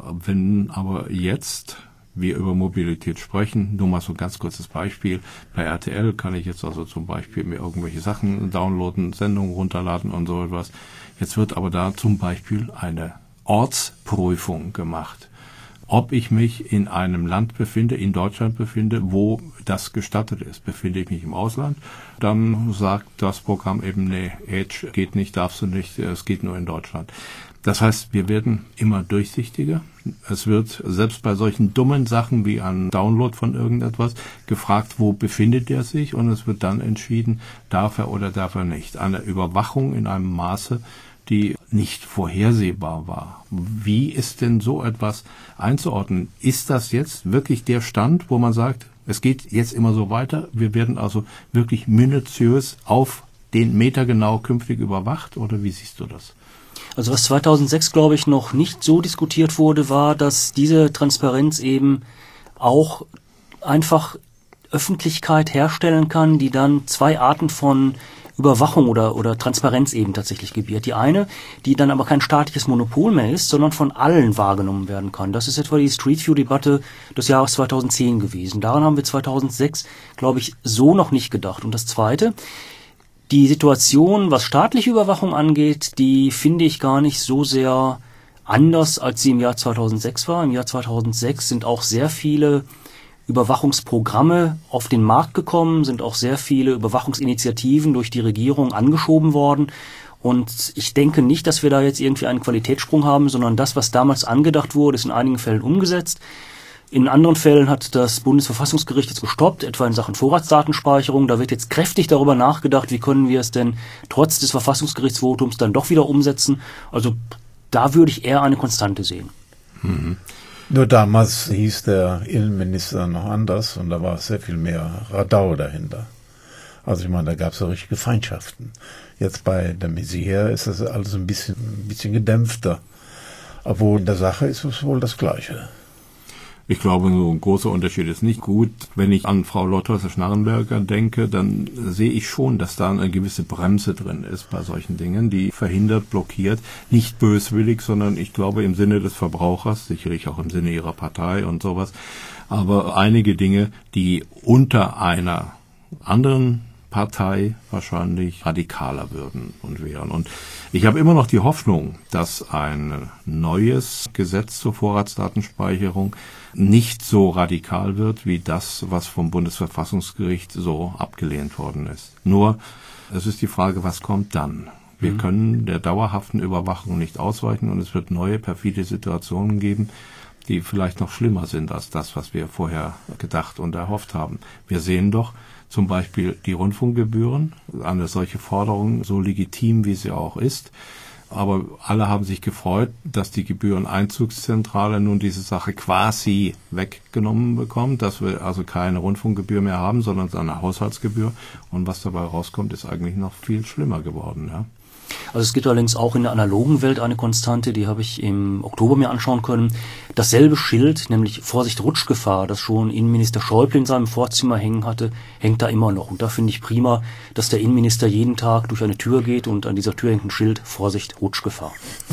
Wenn aber jetzt wir über Mobilität sprechen, nur mal so ein ganz kurzes Beispiel. Bei RTL kann ich jetzt also zum Beispiel mir irgendwelche Sachen downloaden, Sendungen runterladen und so etwas. Jetzt wird aber da zum Beispiel eine Ortsprüfung gemacht. Ob ich mich in einem Land befinde, in Deutschland befinde, wo das gestattet ist. Befinde ich mich im Ausland, dann sagt das Programm eben, nee, Edge geht nicht, darfst du nicht, es geht nur in Deutschland. Das heißt, wir werden immer durchsichtiger. Es wird selbst bei solchen dummen Sachen wie ein Download von irgendetwas gefragt, wo befindet er sich, und es wird dann entschieden, darf er oder darf er nicht. Eine Überwachung in einem Maße, die nicht vorhersehbar war. Wie ist denn so etwas einzuordnen? Ist das jetzt wirklich der Stand, wo man sagt, es geht jetzt immer so weiter, wir werden also wirklich minutiös auf den Meter genau künftig überwacht, oder wie siehst du das? Also was 2006, glaube ich, noch nicht so diskutiert wurde, war, dass diese Transparenz eben auch einfach Öffentlichkeit herstellen kann, die dann 2 Arten von Überwachung oder Transparenz eben tatsächlich gebiert. Die eine, die dann aber kein staatliches Monopol mehr ist, sondern von allen wahrgenommen werden kann. Das ist etwa die Street View-Debatte des Jahres 2010 gewesen. Daran haben wir 2006, glaube ich, so noch nicht gedacht. Und das Zweite, die Situation, was staatliche Überwachung angeht, die finde ich gar nicht so sehr anders, als sie im Jahr 2006 war. Im Jahr 2006 sind auch sehr viele Überwachungsprogramme auf den Markt gekommen, sind auch sehr viele Überwachungsinitiativen durch die Regierung angeschoben worden. Und ich denke nicht, dass wir da jetzt irgendwie einen Qualitätssprung haben, sondern das, was damals angedacht wurde, ist in einigen Fällen umgesetzt. In anderen Fällen hat das Bundesverfassungsgericht jetzt gestoppt, etwa in Sachen Vorratsdatenspeicherung. Da wird jetzt kräftig darüber nachgedacht, wie können wir es denn trotz des Verfassungsgerichtsvotums dann doch wieder umsetzen. Also da würde ich eher eine Konstante sehen. Nur damals hieß der Innenminister noch anders und da war sehr viel mehr Radau dahinter. Also ich meine, da gab es so richtige Feindschaften. Jetzt bei der Maizière ist das alles ein bisschen gedämpfter. Obwohl in der Sache ist es wohl das Gleiche. Ich glaube, so ein großer Unterschied ist nicht gut. Wenn ich an Frau Lothaus-Schnarrenberger denke, dann sehe ich schon, dass da eine gewisse Bremse drin ist bei solchen Dingen, die verhindert, blockiert, nicht böswillig, sondern ich glaube im Sinne des Verbrauchers, sicherlich auch im Sinne ihrer Partei und sowas, aber einige Dinge, die unter einer anderen Partei wahrscheinlich radikaler würden und wären. Und ich habe immer noch die Hoffnung, dass ein neues Gesetz zur Vorratsdatenspeicherung nicht so radikal wird wie das, was vom Bundesverfassungsgericht so abgelehnt worden ist. Nur, es ist die Frage, was kommt dann? Wir können der dauerhaften Überwachung nicht ausweichen und es wird neue perfide Situationen geben, die vielleicht noch schlimmer sind als das, was wir vorher gedacht und erhofft haben. Wir sehen doch zum Beispiel die Rundfunkgebühren, eine solche Forderung, so legitim wie sie auch ist. Aber alle haben sich gefreut, dass die Gebühreneinzugszentrale nun diese Sache quasi weggenommen bekommt, dass wir also keine Rundfunkgebühr mehr haben, sondern eine Haushaltsgebühr. Und was dabei rauskommt, ist eigentlich noch viel schlimmer geworden. Ja. Also es gibt allerdings auch in der analogen Welt eine Konstante, die habe ich im Oktober mir anschauen können. Dasselbe Schild, nämlich Vorsicht Rutschgefahr, das schon Innenminister Schäuble in seinem Vorzimmer hängen hatte, hängt da immer noch. Und da finde ich prima, dass der Innenminister jeden Tag durch eine Tür geht und an dieser Tür hängt ein Schild Vorsicht Rutschgefahr.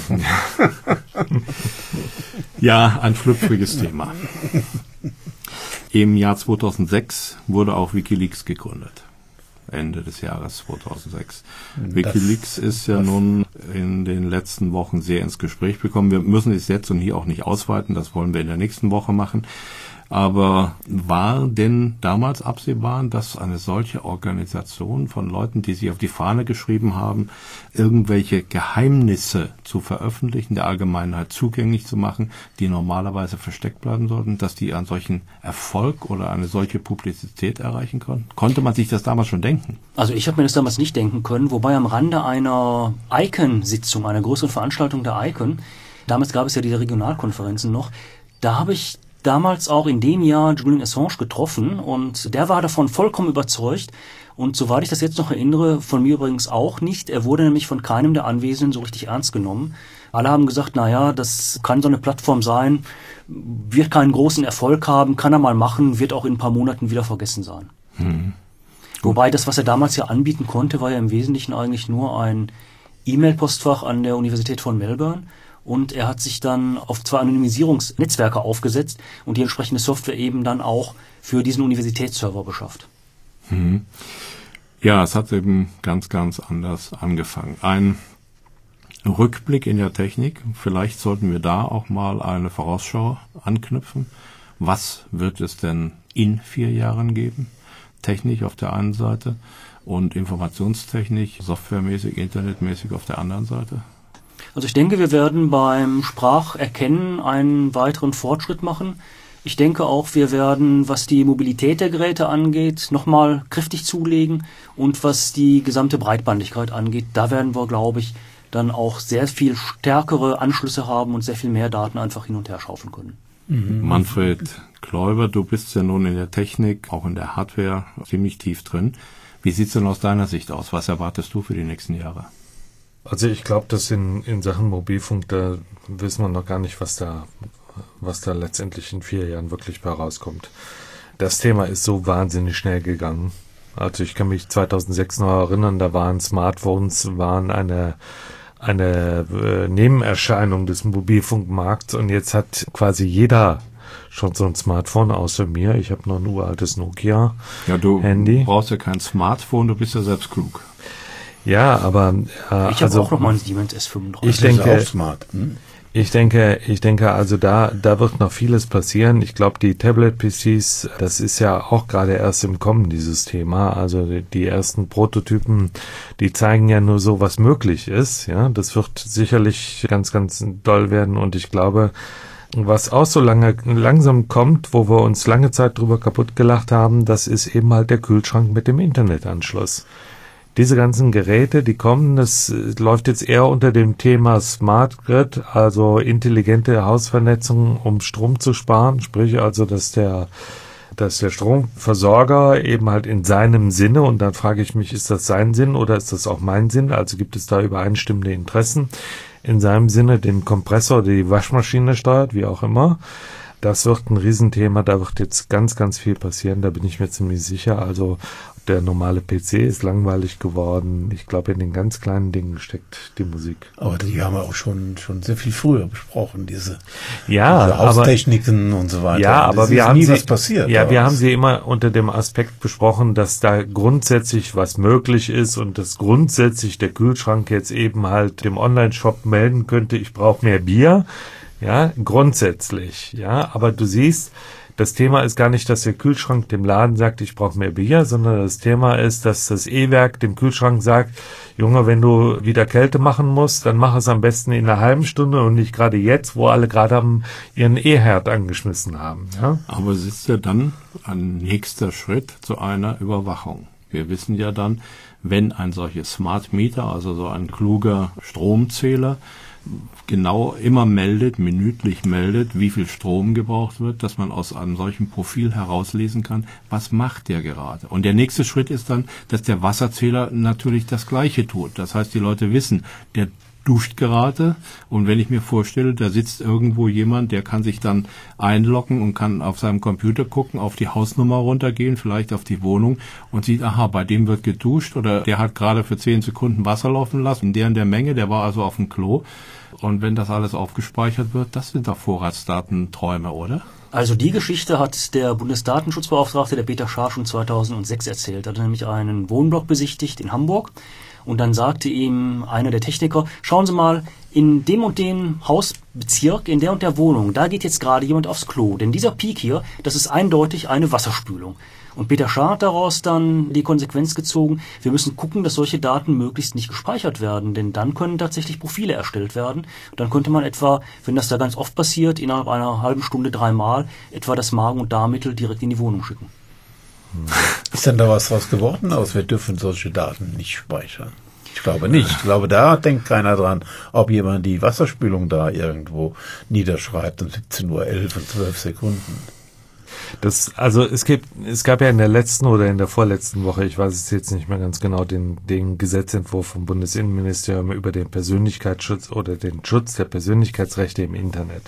Ja, ein schlüpfriges Thema. Im Jahr 2006 wurde auch WikiLeaks gegründet. Ende des Jahres 2006. WikiLeaks ist ja nun in den letzten Wochen sehr ins Gespräch gekommen. Wir müssen es jetzt und hier auch nicht ausweiten, das wollen wir in der nächsten Woche machen. Aber war denn damals absehbar, dass eine solche Organisation von Leuten, die sich auf die Fahne geschrieben haben, irgendwelche Geheimnisse zu veröffentlichen, der Allgemeinheit zugänglich zu machen, die normalerweise versteckt bleiben sollten, dass die einen solchen Erfolg oder eine solche Publizität erreichen konnten? Konnte man sich das damals schon denken? Also ich habe mir das damals nicht denken können, wobei am Rande einer ICANN-Sitzung, einer größeren Veranstaltung der ICANN, damals gab es ja diese Regionalkonferenzen noch, da habe ich damals auch in dem Jahr Julian Assange getroffen und der war davon vollkommen überzeugt und soweit ich das jetzt noch erinnere, von mir übrigens auch nicht. Er wurde nämlich von keinem der Anwesenden so richtig ernst genommen. Alle haben gesagt, naja, das kann so eine Plattform sein, wird keinen großen Erfolg haben, kann er mal machen, wird auch in ein paar Monaten wieder vergessen sein. Wobei das, was er damals ja anbieten konnte, war ja im Wesentlichen eigentlich nur ein E-Mail-Postfach an der Universität von Melbourne. Und er hat sich dann auf 2 Anonymisierungsnetzwerke aufgesetzt und die entsprechende Software eben dann auch für diesen Universitätsserver beschafft. Ja, es hat eben ganz, ganz anders angefangen. Ein Rückblick in der Technik, vielleicht sollten wir da auch mal eine Vorausschau anknüpfen. Was wird es denn in 4 Jahren geben? Technik auf der einen Seite und Informationstechnik, softwaremäßig, internetmäßig auf der anderen Seite. Also ich denke, wir werden beim Spracherkennen einen weiteren Fortschritt machen. Ich denke auch, wir werden, was die Mobilität der Geräte angeht, nochmal kräftig zulegen. Und was die gesamte Breitbandigkeit angeht, da werden wir, glaube ich, dann auch sehr viel stärkere Anschlüsse haben und sehr viel mehr Daten einfach hin und her schaufeln können. Manfred Kläuber, du bist ja nun in der Technik, auch in der Hardware ziemlich tief drin. Wie sieht's denn aus deiner Sicht aus? Was erwartest du für die nächsten Jahre? Also ich glaube, dass in Sachen Mobilfunk, da wissen wir noch gar nicht, was da letztendlich in 4 Jahren wirklich bei rauskommt. Das Thema ist so wahnsinnig schnell gegangen. Also ich kann mich 2006 noch erinnern, da waren Smartphones, eine Nebenerscheinung des Mobilfunkmarkts und jetzt hat quasi jeder schon so ein Smartphone außer mir. Ich habe noch ein uraltes Nokia-Handy. Ja, du brauchst ja kein Smartphone, du bist ja selbst klug. Ja, aber ich habe auch noch mal ein Siemens S35. Ich denke, das ist auch smart. Ich denke, also da wird noch vieles passieren. Ich glaube, die Tablet-PCs, das ist ja auch gerade erst im Kommen, dieses Thema. Also die ersten Prototypen, die zeigen ja nur so, was möglich ist. Ja, das wird sicherlich ganz, ganz doll werden. Und ich glaube, was auch so langsam kommt, wo wir uns lange Zeit drüber kaputt gelacht haben, das ist eben halt der Kühlschrank mit dem Internetanschluss. Diese ganzen Geräte, die kommen, das läuft jetzt eher unter dem Thema Smart Grid, also intelligente Hausvernetzung, um Strom zu sparen. Sprich also, dass der Stromversorger eben halt in seinem Sinne, und dann frage ich mich, ist das sein Sinn oder ist das auch mein Sinn? Also gibt es da übereinstimmende Interessen, in seinem Sinne den Kompressor, die Waschmaschine steuert, wie auch immer. Das wird ein Riesenthema, da wird jetzt ganz, ganz viel passieren, da bin ich mir ziemlich sicher. Also der normale PC ist langweilig geworden. Ich glaube, in den ganz kleinen Dingen steckt die Musik. Aber die haben wir auch schon sehr viel früher besprochen, diese aber Haustechniken und so weiter. Ja, aber wir haben was passiert. Ja, wir haben sie immer unter dem Aspekt besprochen, dass da grundsätzlich was möglich ist und dass grundsätzlich der Kühlschrank jetzt eben halt dem Online-Shop melden könnte, ich brauche mehr Bier. Ja, grundsätzlich. Ja, aber du siehst, das Thema ist gar nicht, dass der Kühlschrank dem Laden sagt, ich brauche mehr Bier, sondern das Thema ist, dass das E-Werk dem Kühlschrank sagt, Junge, wenn du wieder Kälte machen musst, dann mach es am besten in einer halben Stunde und nicht gerade jetzt, wo alle gerade ihren E-Herd angeschmissen haben. Ja? Aber es ist ja dann ein nächster Schritt zu einer Überwachung. Wir wissen ja dann, wenn ein solches Smart Meter, also so ein kluger Stromzähler, genau immer minütlich meldet, wie viel Strom gebraucht wird, dass man aus einem solchen Profil herauslesen kann, was macht der gerade. Und der nächste Schritt ist dann, dass der Wasserzähler natürlich das Gleiche tut. Das heißt, die Leute wissen, der duscht gerade, und wenn ich mir vorstelle, da sitzt irgendwo jemand, der kann sich dann einloggen und kann auf seinem Computer gucken, auf die Hausnummer runtergehen, vielleicht auf die Wohnung und sieht, aha, bei dem wird geduscht oder der hat gerade für 10 Sekunden Wasser laufen lassen, in der Menge, der war also auf dem Klo. Und wenn das alles aufgespeichert wird, das sind doch Vorratsdatenträume, oder? Also die Geschichte hat der Bundesdatenschutzbeauftragte, der Peter Schaar, schon 2006 erzählt. Er hat nämlich einen Wohnblock besichtigt in Hamburg. Und dann sagte ihm einer der Techniker, schauen Sie mal, in dem und dem Hausbezirk, in der und der Wohnung, da geht jetzt gerade jemand aufs Klo. Denn dieser Peak hier, das ist eindeutig eine Wasserspülung. Und Peter Schaar hat daraus dann die Konsequenz gezogen, wir müssen gucken, dass solche Daten möglichst nicht gespeichert werden, denn dann können tatsächlich Profile erstellt werden. Und dann könnte man etwa, wenn das da ganz oft passiert, innerhalb einer halben Stunde 3-mal etwa das Magen- und Darmmittel direkt in die Wohnung schicken. Ist denn da was draus geworden aus? Wir dürfen solche Daten nicht speichern. Ich glaube nicht. Ich glaube, da denkt keiner dran, ob jemand die Wasserspülung da irgendwo niederschreibt um 17:11 Uhr und 12 Sekunden. Es gab ja in der letzten oder in der vorletzten Woche, ich weiß es jetzt nicht mehr ganz genau, den Gesetzentwurf vom Bundesinnenministerium über den Persönlichkeitsschutz oder den Schutz der Persönlichkeitsrechte im Internet.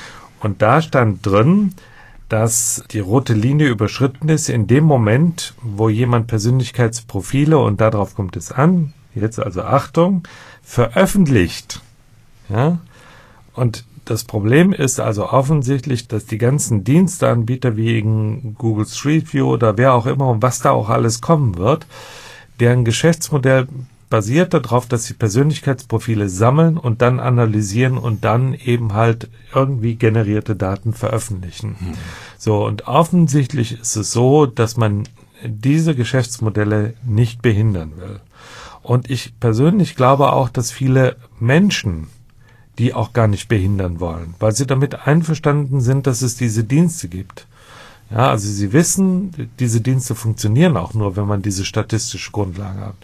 Und da stand drin, dass die rote Linie überschritten ist in dem Moment, wo jemand Persönlichkeitsprofile, und darauf kommt es an, jetzt also Achtung, veröffentlicht. Ja? Und das Problem ist also offensichtlich, dass die ganzen Diensteanbieter wie Google Street View oder wer auch immer und was da auch alles kommen wird, deren Geschäftsmodell basiert darauf, dass sie Persönlichkeitsprofile sammeln und dann analysieren und dann eben halt irgendwie generierte Daten veröffentlichen. So, und offensichtlich ist es so, dass man diese Geschäftsmodelle nicht behindern will. Und ich persönlich glaube auch, dass viele Menschen die auch gar nicht behindern wollen, weil sie damit einverstanden sind, dass es diese Dienste gibt. Ja, also sie wissen, diese Dienste funktionieren auch nur, wenn man diese statistische Grundlage hat.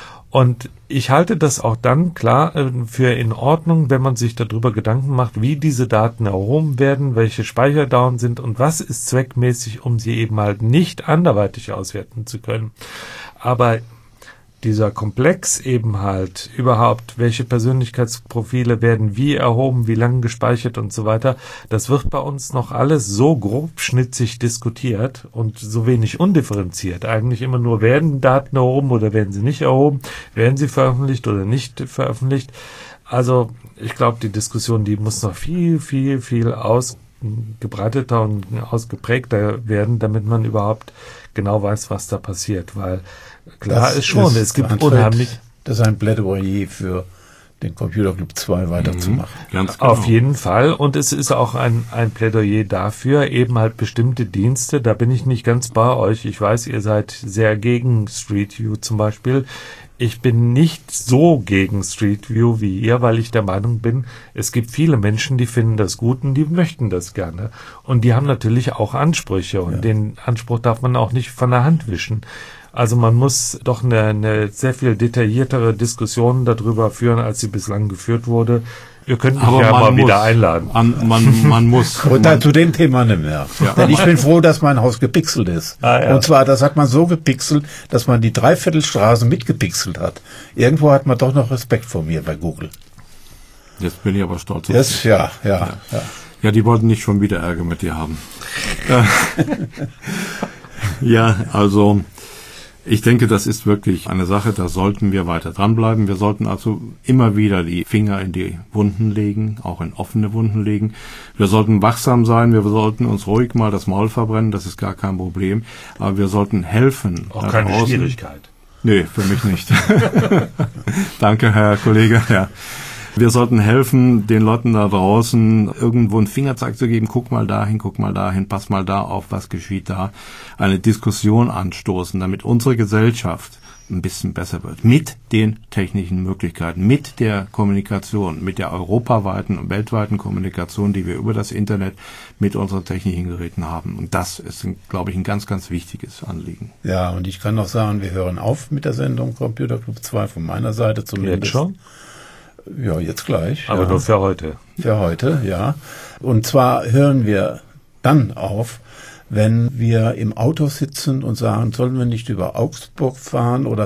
Und ich halte das auch dann klar für in Ordnung, wenn man sich darüber Gedanken macht, wie diese Daten erhoben werden, welche Speicherdauern sind und was ist zweckmäßig, um sie eben halt nicht anderweitig auswerten zu können. Aber dieser Komplex eben halt überhaupt, welche Persönlichkeitsprofile werden wie erhoben, wie lang gespeichert und so weiter, das wird bei uns noch alles so grobschnitzig diskutiert und so wenig undifferenziert. Eigentlich immer nur, werden Daten erhoben oder werden sie nicht erhoben, werden sie veröffentlicht oder nicht veröffentlicht. Also ich glaube, die Diskussion, die muss noch viel, viel, viel ausgebreiteter und ausgeprägter werden, damit man überhaupt genau weiß, was da passiert, weil klar ist schon, es gibt unheimlich. Das ist ein Plädoyer für den Computer Club 2 weiterzumachen. Ganz genau. Auf jeden Fall. Und es ist auch ein Plädoyer dafür, eben halt bestimmte Dienste, da bin ich nicht ganz bei euch. Ich weiß, ihr seid sehr gegen Street View zum Beispiel. Ich bin nicht so gegen Street View wie ihr, weil ich der Meinung bin, es gibt viele Menschen, die finden das gut und die möchten das gerne. Und die haben natürlich auch Ansprüche und den Anspruch darf man auch nicht von der Hand wischen. Also man muss doch eine sehr viel detailliertere Diskussion darüber führen, als sie bislang geführt wurde. Ihr könnt mich ja mal wieder einladen. Man muss. Und zu dem Thema nicht mehr. Ja. Denn ich bin froh, dass mein Haus gepixelt ist. Ja. Und zwar, das hat man so gepixelt, dass man die Dreiviertelstraße mitgepixelt hat. Irgendwo hat man doch noch Respekt vor mir bei Google. Jetzt bin ich aber stolz auf dich. Ja. Ja, die wollten nicht schon wieder Ärger mit dir haben. Ja, also ich denke, das ist wirklich eine Sache, da sollten wir weiter dranbleiben. Wir sollten also immer wieder die Finger in die Wunden legen, auch in offene Wunden legen. Wir sollten wachsam sein, wir sollten uns ruhig mal das Maul verbrennen, das ist gar kein Problem. Aber wir sollten helfen. Auch keine Schwierigkeit. Nee, für mich nicht. Danke, Herr Kollege. Ja. Wir sollten helfen, den Leuten da draußen irgendwo einen Fingerzeig zu geben, guck mal dahin, pass mal da auf, was geschieht da. Eine Diskussion anstoßen, damit unsere Gesellschaft ein bisschen besser wird. Mit den technischen Möglichkeiten, mit der Kommunikation, mit der europaweiten und weltweiten Kommunikation, die wir über das Internet mit unseren technischen Geräten haben. Und das ist, glaube ich, ein ganz, ganz wichtiges Anliegen. Ja, und ich kann noch sagen, wir hören auf mit der Sendung Computer Club 2 von meiner Seite zumindest. Jetzt schon? Ja, jetzt gleich. Aber ja. nur für heute. Für heute, ja. Und zwar hören wir dann auf, wenn wir im Auto sitzen und sagen, sollen wir nicht über Augsburg fahren oder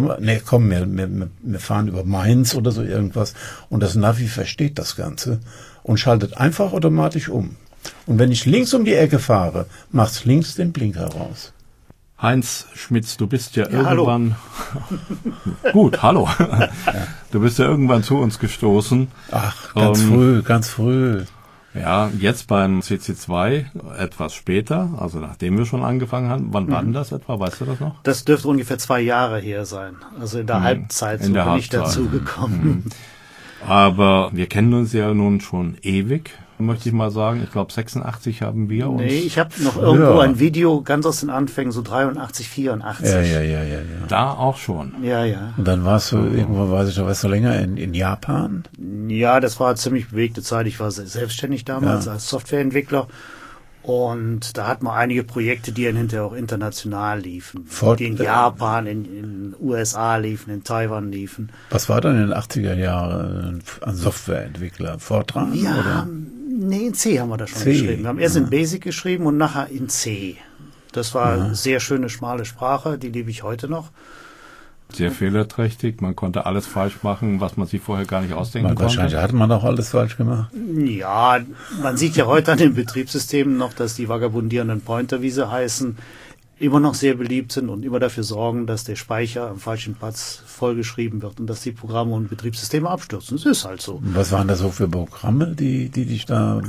wir fahren über Mainz oder so irgendwas. Und das Navi versteht das Ganze und schaltet einfach automatisch um. Und wenn ich links um die Ecke fahre, macht's links den Blinker raus. Heinz Schmitz, du bist ja irgendwann... Hallo. Gut, hallo. Ja. Du bist ja irgendwann zu uns gestoßen. Ach, ganz früh. Ja, jetzt beim CC2 etwas später, also nachdem wir schon angefangen haben. Wann war denn das etwa? Weißt du das noch? Das dürfte ungefähr 2 Jahre her sein. Also in der Halbzeit bin ich dazugekommen. Aber wir kennen uns ja nun schon ewig, möchte ich mal sagen. Ich glaube 86 haben wir uns... Nee, ich habe noch irgendwo ein Video ganz aus den Anfängen, so 83, 84. Ja. Da auch schon. Ja. Und dann warst du irgendwo, warst du länger in Japan? Ja, das war eine ziemlich bewegte Zeit. Ich war selbstständig damals als Softwareentwickler. Und da hatten wir einige Projekte, die dann hinterher auch international liefen. Die in Japan, in USA liefen, in Taiwan liefen. Was war dann in den 80er Jahren an Softwareentwickler? Fortran? Ja, nee, in C haben wir das schon geschrieben. Wir haben erst in Basic geschrieben und nachher in C. Das war eine sehr schöne, schmale Sprache, die liebe ich heute noch. Sehr fehlerträchtig, man konnte alles falsch machen, was man sich vorher gar nicht ausdenken konnte. Wahrscheinlich hat man auch alles falsch gemacht. Ja, man sieht ja heute an den Betriebssystemen noch, dass die vagabundierenden Pointer, wie sie heißen, immer noch sehr beliebt sind und immer dafür sorgen, dass der Speicher am falschen Platz vollgeschrieben wird und dass die Programme und Betriebssysteme abstürzen. Das ist halt so. Was waren das so für Programme, die dich da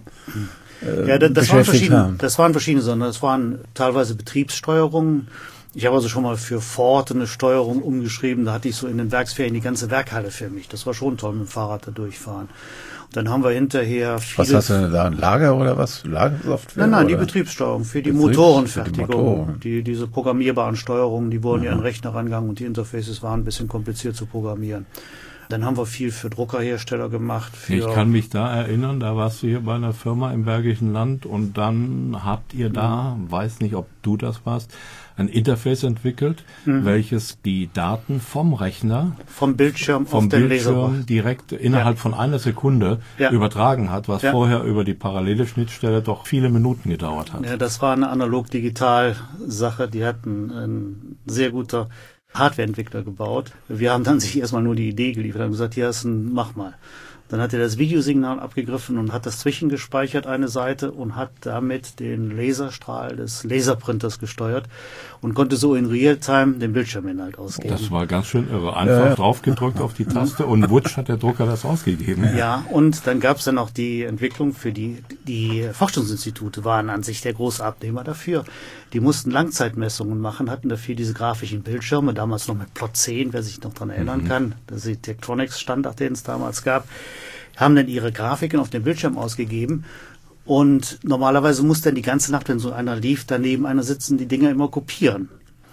das waren verschiedene, sondern es waren teilweise Betriebssteuerungen. Ich habe also schon mal für Ford eine Steuerung umgeschrieben. Da hatte ich so in den Werksferien die ganze Werkhalle für mich. Das war schon toll, mit dem Fahrrad da durchfahren. Und dann haben wir hinterher viele... Was hast du denn da, ein Lager oder was? Lagersoftware? Nein, die Betriebssteuerung für die Motorenfertigung. Diese programmierbaren Steuerungen, die wurden ja an den Rechner rangegangen und die Interfaces waren ein bisschen kompliziert zu programmieren. Dann haben wir viel für Druckerhersteller gemacht. Ich kann mich da erinnern, da warst du hier bei einer Firma im Bergischen Land und dann habt ihr da, weiß nicht, ob du das warst, ein Interface entwickelt, welches die Daten vom Rechner, vom Bildschirm auf den Laserboard direkt innerhalb von einer Sekunde übertragen hat, was vorher über die parallele Schnittstelle doch viele Minuten gedauert hat. Ja, das war eine Analog-Digital-Sache, die hatten ein sehr guter Hardwareentwickler gebaut. Wir haben dann sich erstmal nur die Idee geliefert, haben gesagt, hier ist mach mal. Dann hat er das Videosignal abgegriffen und hat das zwischengespeichert, eine Seite, und hat damit den Laserstrahl des Laserprinters gesteuert und konnte so in Realtime den Bildschirminhalt ausgeben. Das war ganz schön irre. Einfach draufgedrückt auf die Taste und wutsch hat der Drucker das ausgegeben. Ja, und dann gab es dann auch die Entwicklung für die Forschungsinstitute waren an sich der große Abnehmer dafür. Die mussten Langzeitmessungen machen, hatten dafür diese grafischen Bildschirme, damals noch mit Plot 10, wer sich noch daran erinnern kann. Das ist die Tektronix-Standard, den es damals gab. Haben dann ihre Grafiken auf dem Bildschirm ausgegeben und normalerweise muss dann die ganze Nacht, wenn so einer lief, daneben einer sitzen, die Dinger immer kopieren.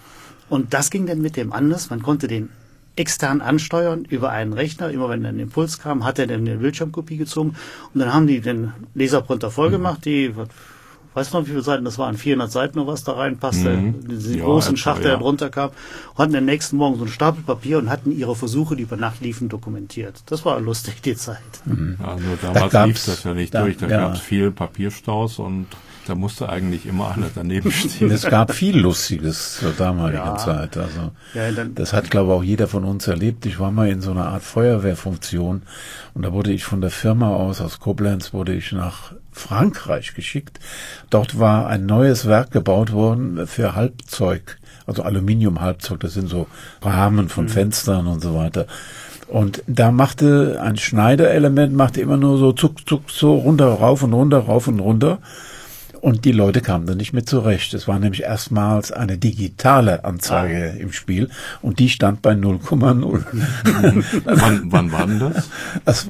Und das ging dann mit dem anders. Man konnte den extern ansteuern über einen Rechner. Immer wenn ein Impuls kam, hat er dann eine Bildschirmkopie gezogen und dann haben die den Laserprinter vollgemacht, weißt du noch, wie viele Seiten das waren? 400 Seiten oder was da reinpasste. Diese großen Schachtel, der drunter kam. Und hatten am nächsten Morgen so einen Stapel Papier und hatten ihre Versuche, die über Nacht liefen, dokumentiert. Das war lustig, die Zeit. Ja, nur damals lief das ja nicht durch. Da gab es viel Papierstaus und da musste eigentlich immer einer daneben stehen. Es gab viel Lustiges zur damaligen Zeit. Also das hat, glaube ich, auch jeder von uns erlebt. Ich war mal in so einer Art Feuerwehrfunktion und da wurde ich von der Firma aus Koblenz, wurde ich nach Frankreich geschickt. Dort war ein neues Werk gebaut worden für Halbzeug, also Aluminium-Halbzeug. Das sind so Rahmen von Fenstern und so weiter. Und da machte ein Schneiderelement immer nur so zuck, zuck, so runter, rauf und runter, rauf und runter. Und die Leute kamen da nicht mit zurecht. Es war nämlich erstmals eine digitale Anzeige im Spiel und die stand bei 0,0. Wann war denn das?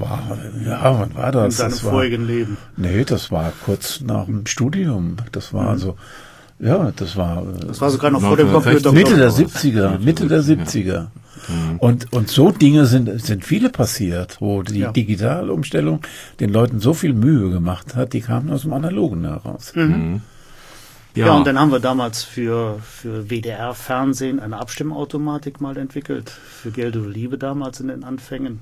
Wann war das? In seinem vorigen Leben. Nee, das war kurz nach dem Studium. Das war also Ja, das war sogar noch vor dem 1960. Computer. Mitte der 70er. Und so Dinge sind viele passiert, wo die Digitalumstellung den Leuten so viel Mühe gemacht hat, die kamen aus dem Analogen heraus. Ja, und dann haben wir damals für WDR-Fernsehen eine Abstimmautomatik mal entwickelt. Für Geld oder Liebe damals in den Anfängen.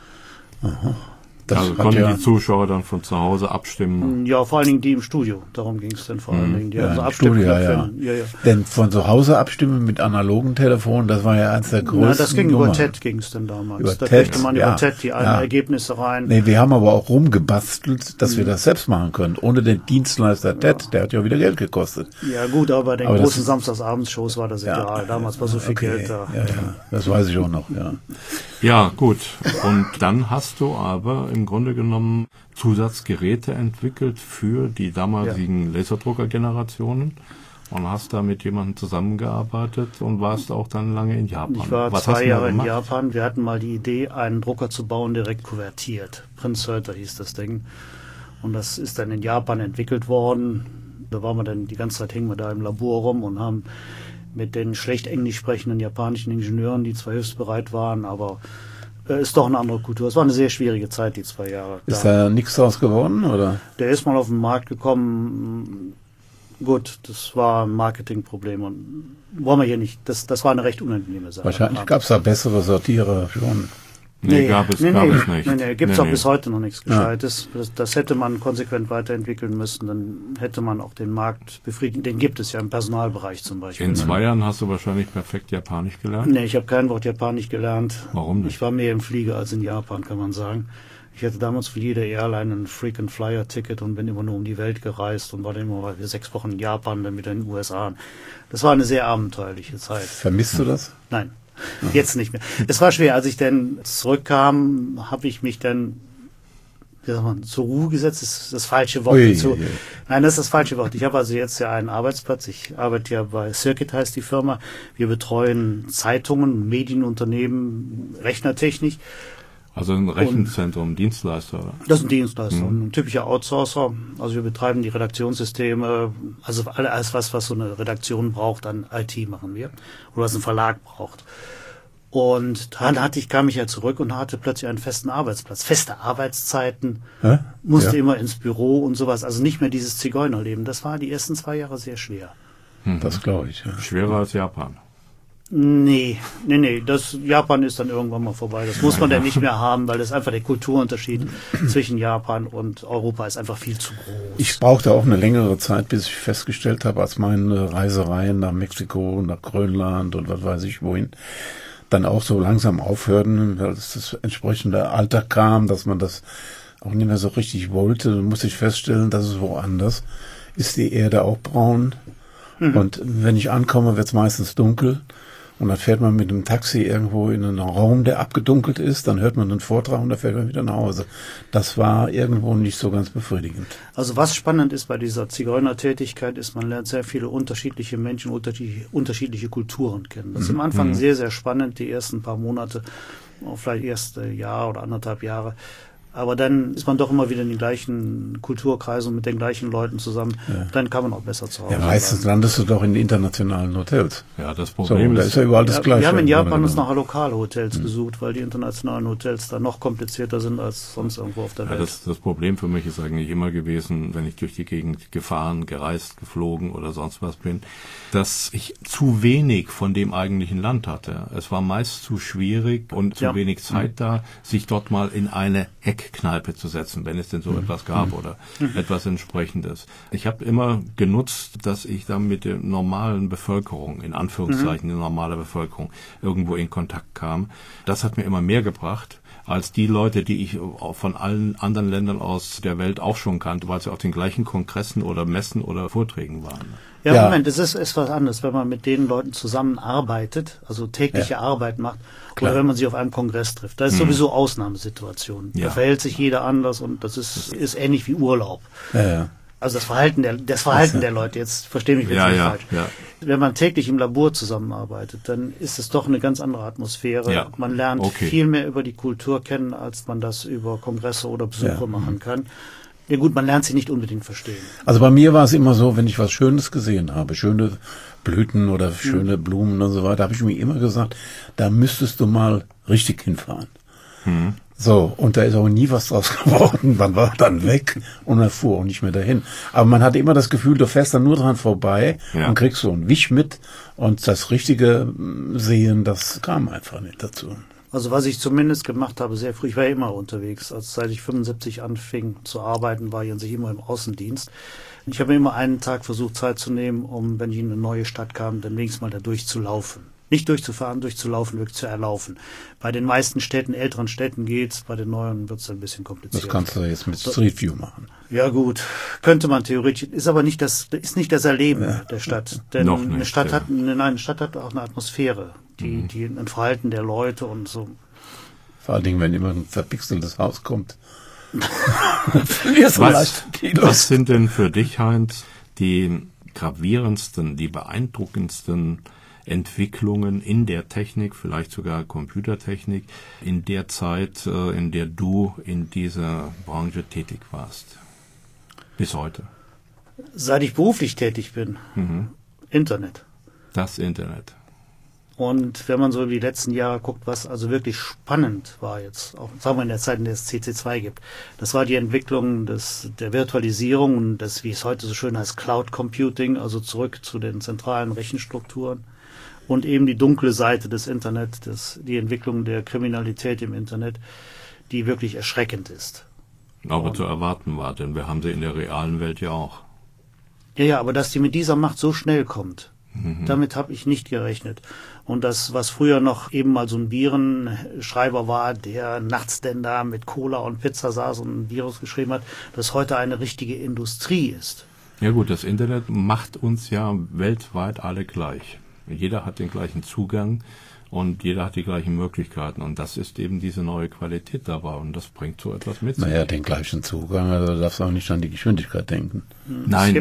Das also hat konnten die Zuschauer dann von zu Hause abstimmen? Ja, vor allen Dingen die im Studio. Darum ging es dann vor allen Dingen. Die Ja, also im Abstimmknöpfe. Studio, ja. Denn von zu Hause abstimmen mit analogen Telefonen, das war ja eins der größten. Ja, das ging Nummern. über TED ging es dann damals. Über Da TED, kriegte man über TED die Ergebnisse rein. Nee, wir haben aber auch rumgebastelt, dass wir das selbst machen können. Ohne den Dienstleister TED, der hat ja wieder Geld gekostet. Ja gut, aber bei den Aber großen Samstagsabendshows war das egal. Damals war so viel Geld da. Ja, das weiß ich auch noch, ja. Ja, gut. Und dann hast du aber im Grunde genommen Zusatzgeräte entwickelt für die damaligen Laserdrucker-Generationen und hast da mit jemandem zusammengearbeitet und warst auch dann lange in Japan. Ich war Was 2 Jahre in Japan. Wir hatten mal die Idee, einen Drucker zu bauen, direkt kuvertiert. Prince Hörter hieß das Ding. Und das ist dann in Japan entwickelt worden. Da waren wir dann die ganze Zeit, hingen wir da im Labor rum und haben mit den schlecht englisch sprechenden japanischen Ingenieuren, die zwar hilfsbereit waren, aber ist doch eine andere Kultur. Es war eine sehr schwierige Zeit, die 2 Jahre. Ist da nichts draus geworden, oder? Der ist mal auf den Markt gekommen. Gut, das war ein Marketingproblem und wollen wir hier nicht. Das war eine recht unangenehme Sache. Wahrscheinlich gab es da bessere Sortierer schon. Nee, gab es nicht. Nee, gibt es auch bis heute noch nichts Gescheites. Das hätte man konsequent weiterentwickeln müssen, dann hätte man auch den Markt befriedigen. Den gibt es ja im Personalbereich zum Beispiel. In 2 Jahren hast du wahrscheinlich perfekt Japanisch gelernt? Nee, ich habe kein Wort Japanisch gelernt. Warum nicht? Ich war mehr im Flieger als in Japan, kann man sagen. Ich hatte damals für jede Airline ein Frequent Flyer Ticket und bin immer nur um die Welt gereist und war dann immer 6 Wochen in Japan, dann wieder in den USA. Das war eine sehr abenteuerliche Zeit. Vermisst du das? Nein. Jetzt nicht mehr. Es war schwer. Als ich dann zurückkam, habe ich mich dann, wie sagt man, zur Ruhe gesetzt. Das ist das falsche Wort. Nein, das ist das falsche Wort. Ich habe also jetzt ja einen Arbeitsplatz. Ich arbeite ja bei Circuit, heißt die Firma. Wir betreuen Zeitungen, Medienunternehmen, Rechnertechnik. Also ein Rechenzentrum, Dienstleister, oder? Das ist ein Dienstleister, ein typischer Outsourcer. Also wir betreiben die Redaktionssysteme, also alles was so eine Redaktion braucht, an IT machen wir. Oder was ein Verlag braucht. Und dann kam ich ja zurück und hatte plötzlich einen festen Arbeitsplatz. Feste Arbeitszeiten, musste immer ins Büro und sowas. Also nicht mehr dieses Zigeunerleben. Das war die ersten 2 Jahre sehr schwer. Das glaube ich, ja. Schwerer als Japan. Nee. Japan ist dann irgendwann mal vorbei. Das muss man dann nicht mehr haben, weil das einfach der Kulturunterschied zwischen Japan und Europa ist einfach viel zu groß. Ich brauchte auch eine längere Zeit, bis ich festgestellt habe, als meine Reisereien nach Mexiko, nach Grönland und was weiß ich wohin, dann auch so langsam aufhörten, weil es das entsprechende Alter kam, dass man das auch nicht mehr so richtig wollte. Dann musste ich feststellen, dass es woanders ist die Erde auch braun. Und wenn ich ankomme, wird es meistens dunkel. Und dann fährt man mit dem Taxi irgendwo in einen Raum, der abgedunkelt ist, dann hört man einen Vortrag und dann fährt man wieder nach Hause. Das war irgendwo nicht so ganz befriedigend. Also was spannend ist bei dieser Zigeunertätigkeit, ist, man lernt sehr viele unterschiedliche Menschen, unterschiedliche Kulturen kennen. Das ist am Anfang sehr, sehr spannend, die ersten paar Monate, vielleicht erste Jahr oder 1,5 Jahre. Aber dann ist man doch immer wieder in den gleichen Kulturkreisen und mit den gleichen Leuten zusammen. Ja. Dann kann man auch besser zu Hause sein. Ja, meistens landest du doch in internationalen Hotels. Ja, das Problem da ist ja überall das Gleiche. Wir haben in Japan uns nachher lokale Hotels gesucht, weil die internationalen Hotels da noch komplizierter sind als sonst irgendwo auf der Welt. Das Problem für mich ist eigentlich immer gewesen, wenn ich durch die Gegend gefahren, gereist, geflogen oder sonst was bin, dass ich zu wenig von dem eigentlichen Land hatte. Es war meist zu schwierig und zu wenig Zeit da, sich dort mal in eine Eckkneipe zu setzen, wenn es denn so etwas gab oder etwas Entsprechendes. Ich habe immer genutzt, dass ich dann mit der normalen Bevölkerung, in Anführungszeichen die normale Bevölkerung, irgendwo in Kontakt kam. Das hat mir immer mehr gebracht, als die Leute, die ich von allen anderen Ländern aus der Welt auch schon kannte, weil sie auf den gleichen Kongressen oder Messen oder Vorträgen waren. Ja, Moment, es ist was anderes, wenn man mit den Leuten zusammenarbeitet, also tägliche Arbeit macht, oder wenn man sich auf einem Kongress trifft. Da ist sowieso Ausnahmesituation. Da verhält sich jeder anders und das ist ähnlich wie Urlaub. Also das Verhalten der Leute, jetzt verstehe mich jetzt nicht falsch. Ja. Wenn man täglich im Labor zusammenarbeitet, dann ist es doch eine ganz andere Atmosphäre. Ja. Man lernt viel mehr über die Kultur kennen, als man das über Kongresse oder Besuche machen kann. Ja gut, man lernt sie nicht unbedingt verstehen. Also bei mir war es immer so, wenn ich was Schönes gesehen habe, schöne Blüten oder schöne Blumen und so weiter, habe ich mir immer gesagt, da müsstest du mal richtig hinfahren. So, und da ist auch nie was draus geworden. Man war dann weg und man fuhr auch nicht mehr dahin. Aber man hatte immer das Gefühl, du fährst dann nur dran vorbei und kriegst so einen Wisch mit und das richtige Sehen, das kam einfach nicht dazu. Also was ich zumindest gemacht habe, sehr früh, ich war ja immer unterwegs. Also seit ich 75 anfing zu arbeiten, war ich an sich immer im Außendienst. Ich habe mir immer einen Tag versucht, Zeit zu nehmen, um, wenn ich in eine neue Stadt kam, dann wenigstens mal da durchzulaufen. Nicht durchzufahren, durchzulaufen, wirklich zu erlaufen. Bei den meisten Städten, älteren Städten geht's, bei den neuen wird's ein bisschen kompliziert. Das kannst du jetzt mit Street View machen. Ja gut, könnte man theoretisch, ist aber nicht das Erleben der Stadt. Denn Noch nicht, eine Stadt hat auch eine Atmosphäre, die ein Verhalten der Leute und so. Vor allen Dingen, wenn immer ein verpixeltes Haus kommt. Was sind denn für dich, Heinz, die gravierendsten, die beeindruckendsten Entwicklungen in der Technik, vielleicht sogar Computertechnik, in der Zeit, in der du in dieser Branche tätig warst? Bis heute. Seit ich beruflich tätig bin. Internet. Das Internet. Und wenn man so die letzten Jahre guckt, was also wirklich spannend war jetzt, auch sagen wir in der Zeit, in der es CC2 gibt, das war die Entwicklung der Virtualisierung und des, wie es heute so schön heißt, Cloud Computing, also zurück zu den zentralen Rechenstrukturen. Und eben die dunkle Seite des Internet, die Entwicklung der Kriminalität im Internet, die wirklich erschreckend ist. Aber zu erwarten war, denn wir haben sie in der realen Welt ja auch. Ja, aber dass die mit dieser Macht so schnell kommt, damit habe ich nicht gerechnet. Und das, was früher noch eben mal so ein Virenschreiber war, der nachts denn da mit Cola und Pizza saß und ein Virus geschrieben hat, das heute eine richtige Industrie ist. Ja gut, das Internet macht uns ja weltweit alle gleich. Jeder hat den gleichen Zugang und jeder hat die gleichen Möglichkeiten. Und das ist eben diese neue Qualität dabei und das bringt so etwas mit sich. Naja, den gleichen Zugang, also darfst du auch nicht an die Geschwindigkeit denken. Nein,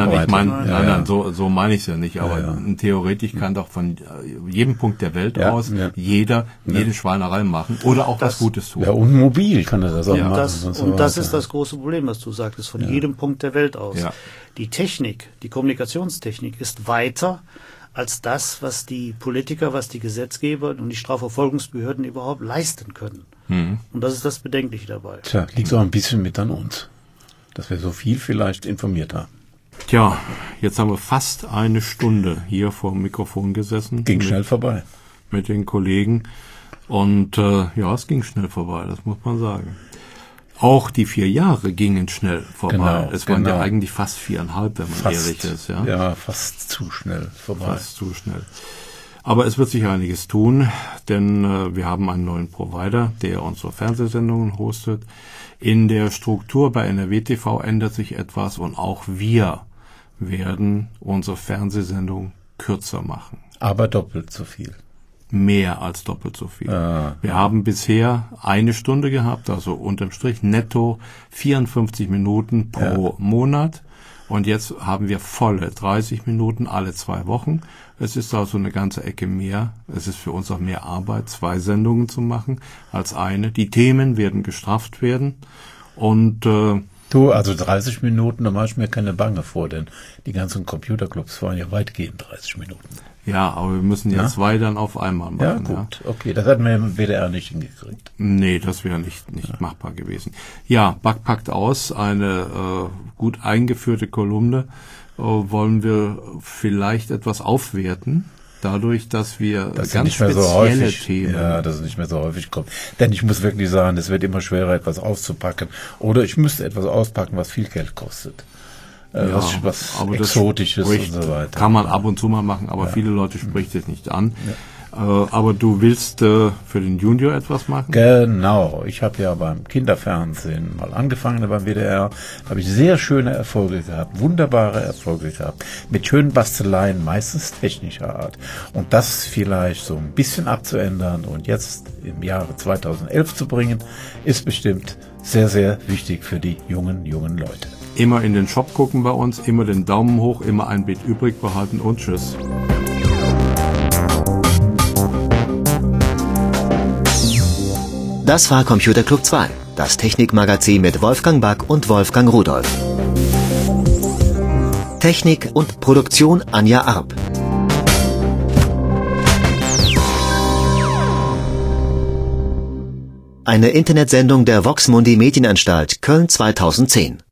so meine ich es ja nicht. Aber theoretisch kann doch von jedem Punkt der Welt aus jede Schweinerei machen oder auch was Gutes tun. Ja, und mobil kann er das auch machen. Das ist das große Problem, was du sagtest, von jedem Punkt der Welt aus. Ja. Die Technik, die Kommunikationstechnik ist weiter als das, was die Politiker, was die Gesetzgeber und die Strafverfolgungsbehörden überhaupt leisten können. Und das ist das Bedenkliche dabei. Tja, liegt auch ein bisschen mit an uns, dass wir so viel vielleicht informiert haben. Tja, jetzt haben wir fast eine Stunde hier vor dem Mikrofon gesessen. Ging schnell vorbei. Mit den Kollegen. Und es ging schnell vorbei, das muss man sagen. Auch die 4 Jahre gingen schnell vorbei. Genau, es waren ja eigentlich fast 4,5, wenn man ehrlich ist. Ja, fast zu schnell vorbei. Fast zu schnell. Aber es wird sich einiges tun, denn wir haben einen neuen Provider, der unsere Fernsehsendungen hostet. In der Struktur bei NRW TV ändert sich etwas und auch wir werden unsere Fernsehsendung kürzer machen. Aber doppelt so viel. Mehr als doppelt so viel. Wir haben bisher 1 Stunde gehabt, also unterm Strich netto 54 Minuten pro Monat. Und jetzt haben wir volle 30 Minuten alle 2 Wochen. Es ist also eine ganze Ecke mehr. Es ist für uns auch mehr Arbeit, 2 Sendungen zu machen als eine. Die Themen werden gestrafft werden. Und also 30 Minuten, da mache ich mir keine Bange vor, denn die ganzen Computerclubs waren ja weitgehend 30 Minuten. Ja, aber wir müssen ja 2 dann auf einmal machen. Ja, gut, okay, das hatten wir im WDR nicht hingekriegt. Nee, das wäre nicht machbar gewesen. Ja, Back packt aus, eine gut eingeführte Kolumne. Wollen wir vielleicht etwas aufwerten, dadurch, dass wir ganz spezielle Themen... Ja, dass es nicht mehr so häufig kommt. Denn ich muss wirklich sagen, es wird immer schwerer, etwas auszupacken. Oder ich müsste etwas auspacken, was viel Geld kostet. Was Exotisches und so weiter. Kann man ab und zu mal machen, aber viele Leute spricht es nicht an. Ja. Aber du willst für den Junior etwas machen? Genau. Ich habe ja beim Kinderfernsehen mal angefangen, beim WDR. Da habe ich sehr schöne Erfolge gehabt, wunderbare Erfolge gehabt. Mit schönen Basteleien, meistens technischer Art. Und das vielleicht so ein bisschen abzuändern und jetzt im Jahre 2011 zu bringen, ist bestimmt sehr, sehr wichtig für die jungen Leute. Immer in den Shop gucken bei uns, immer den Daumen hoch, immer ein Bit übrig behalten und tschüss. Das war Computer Club 2, Das Technikmagazin mit Wolfgang Back und Wolfgang Rudolf. Technik und Produktion Anja Arp. Eine Internetsendung der Vox Mundi Medienanstalt Köln 2010.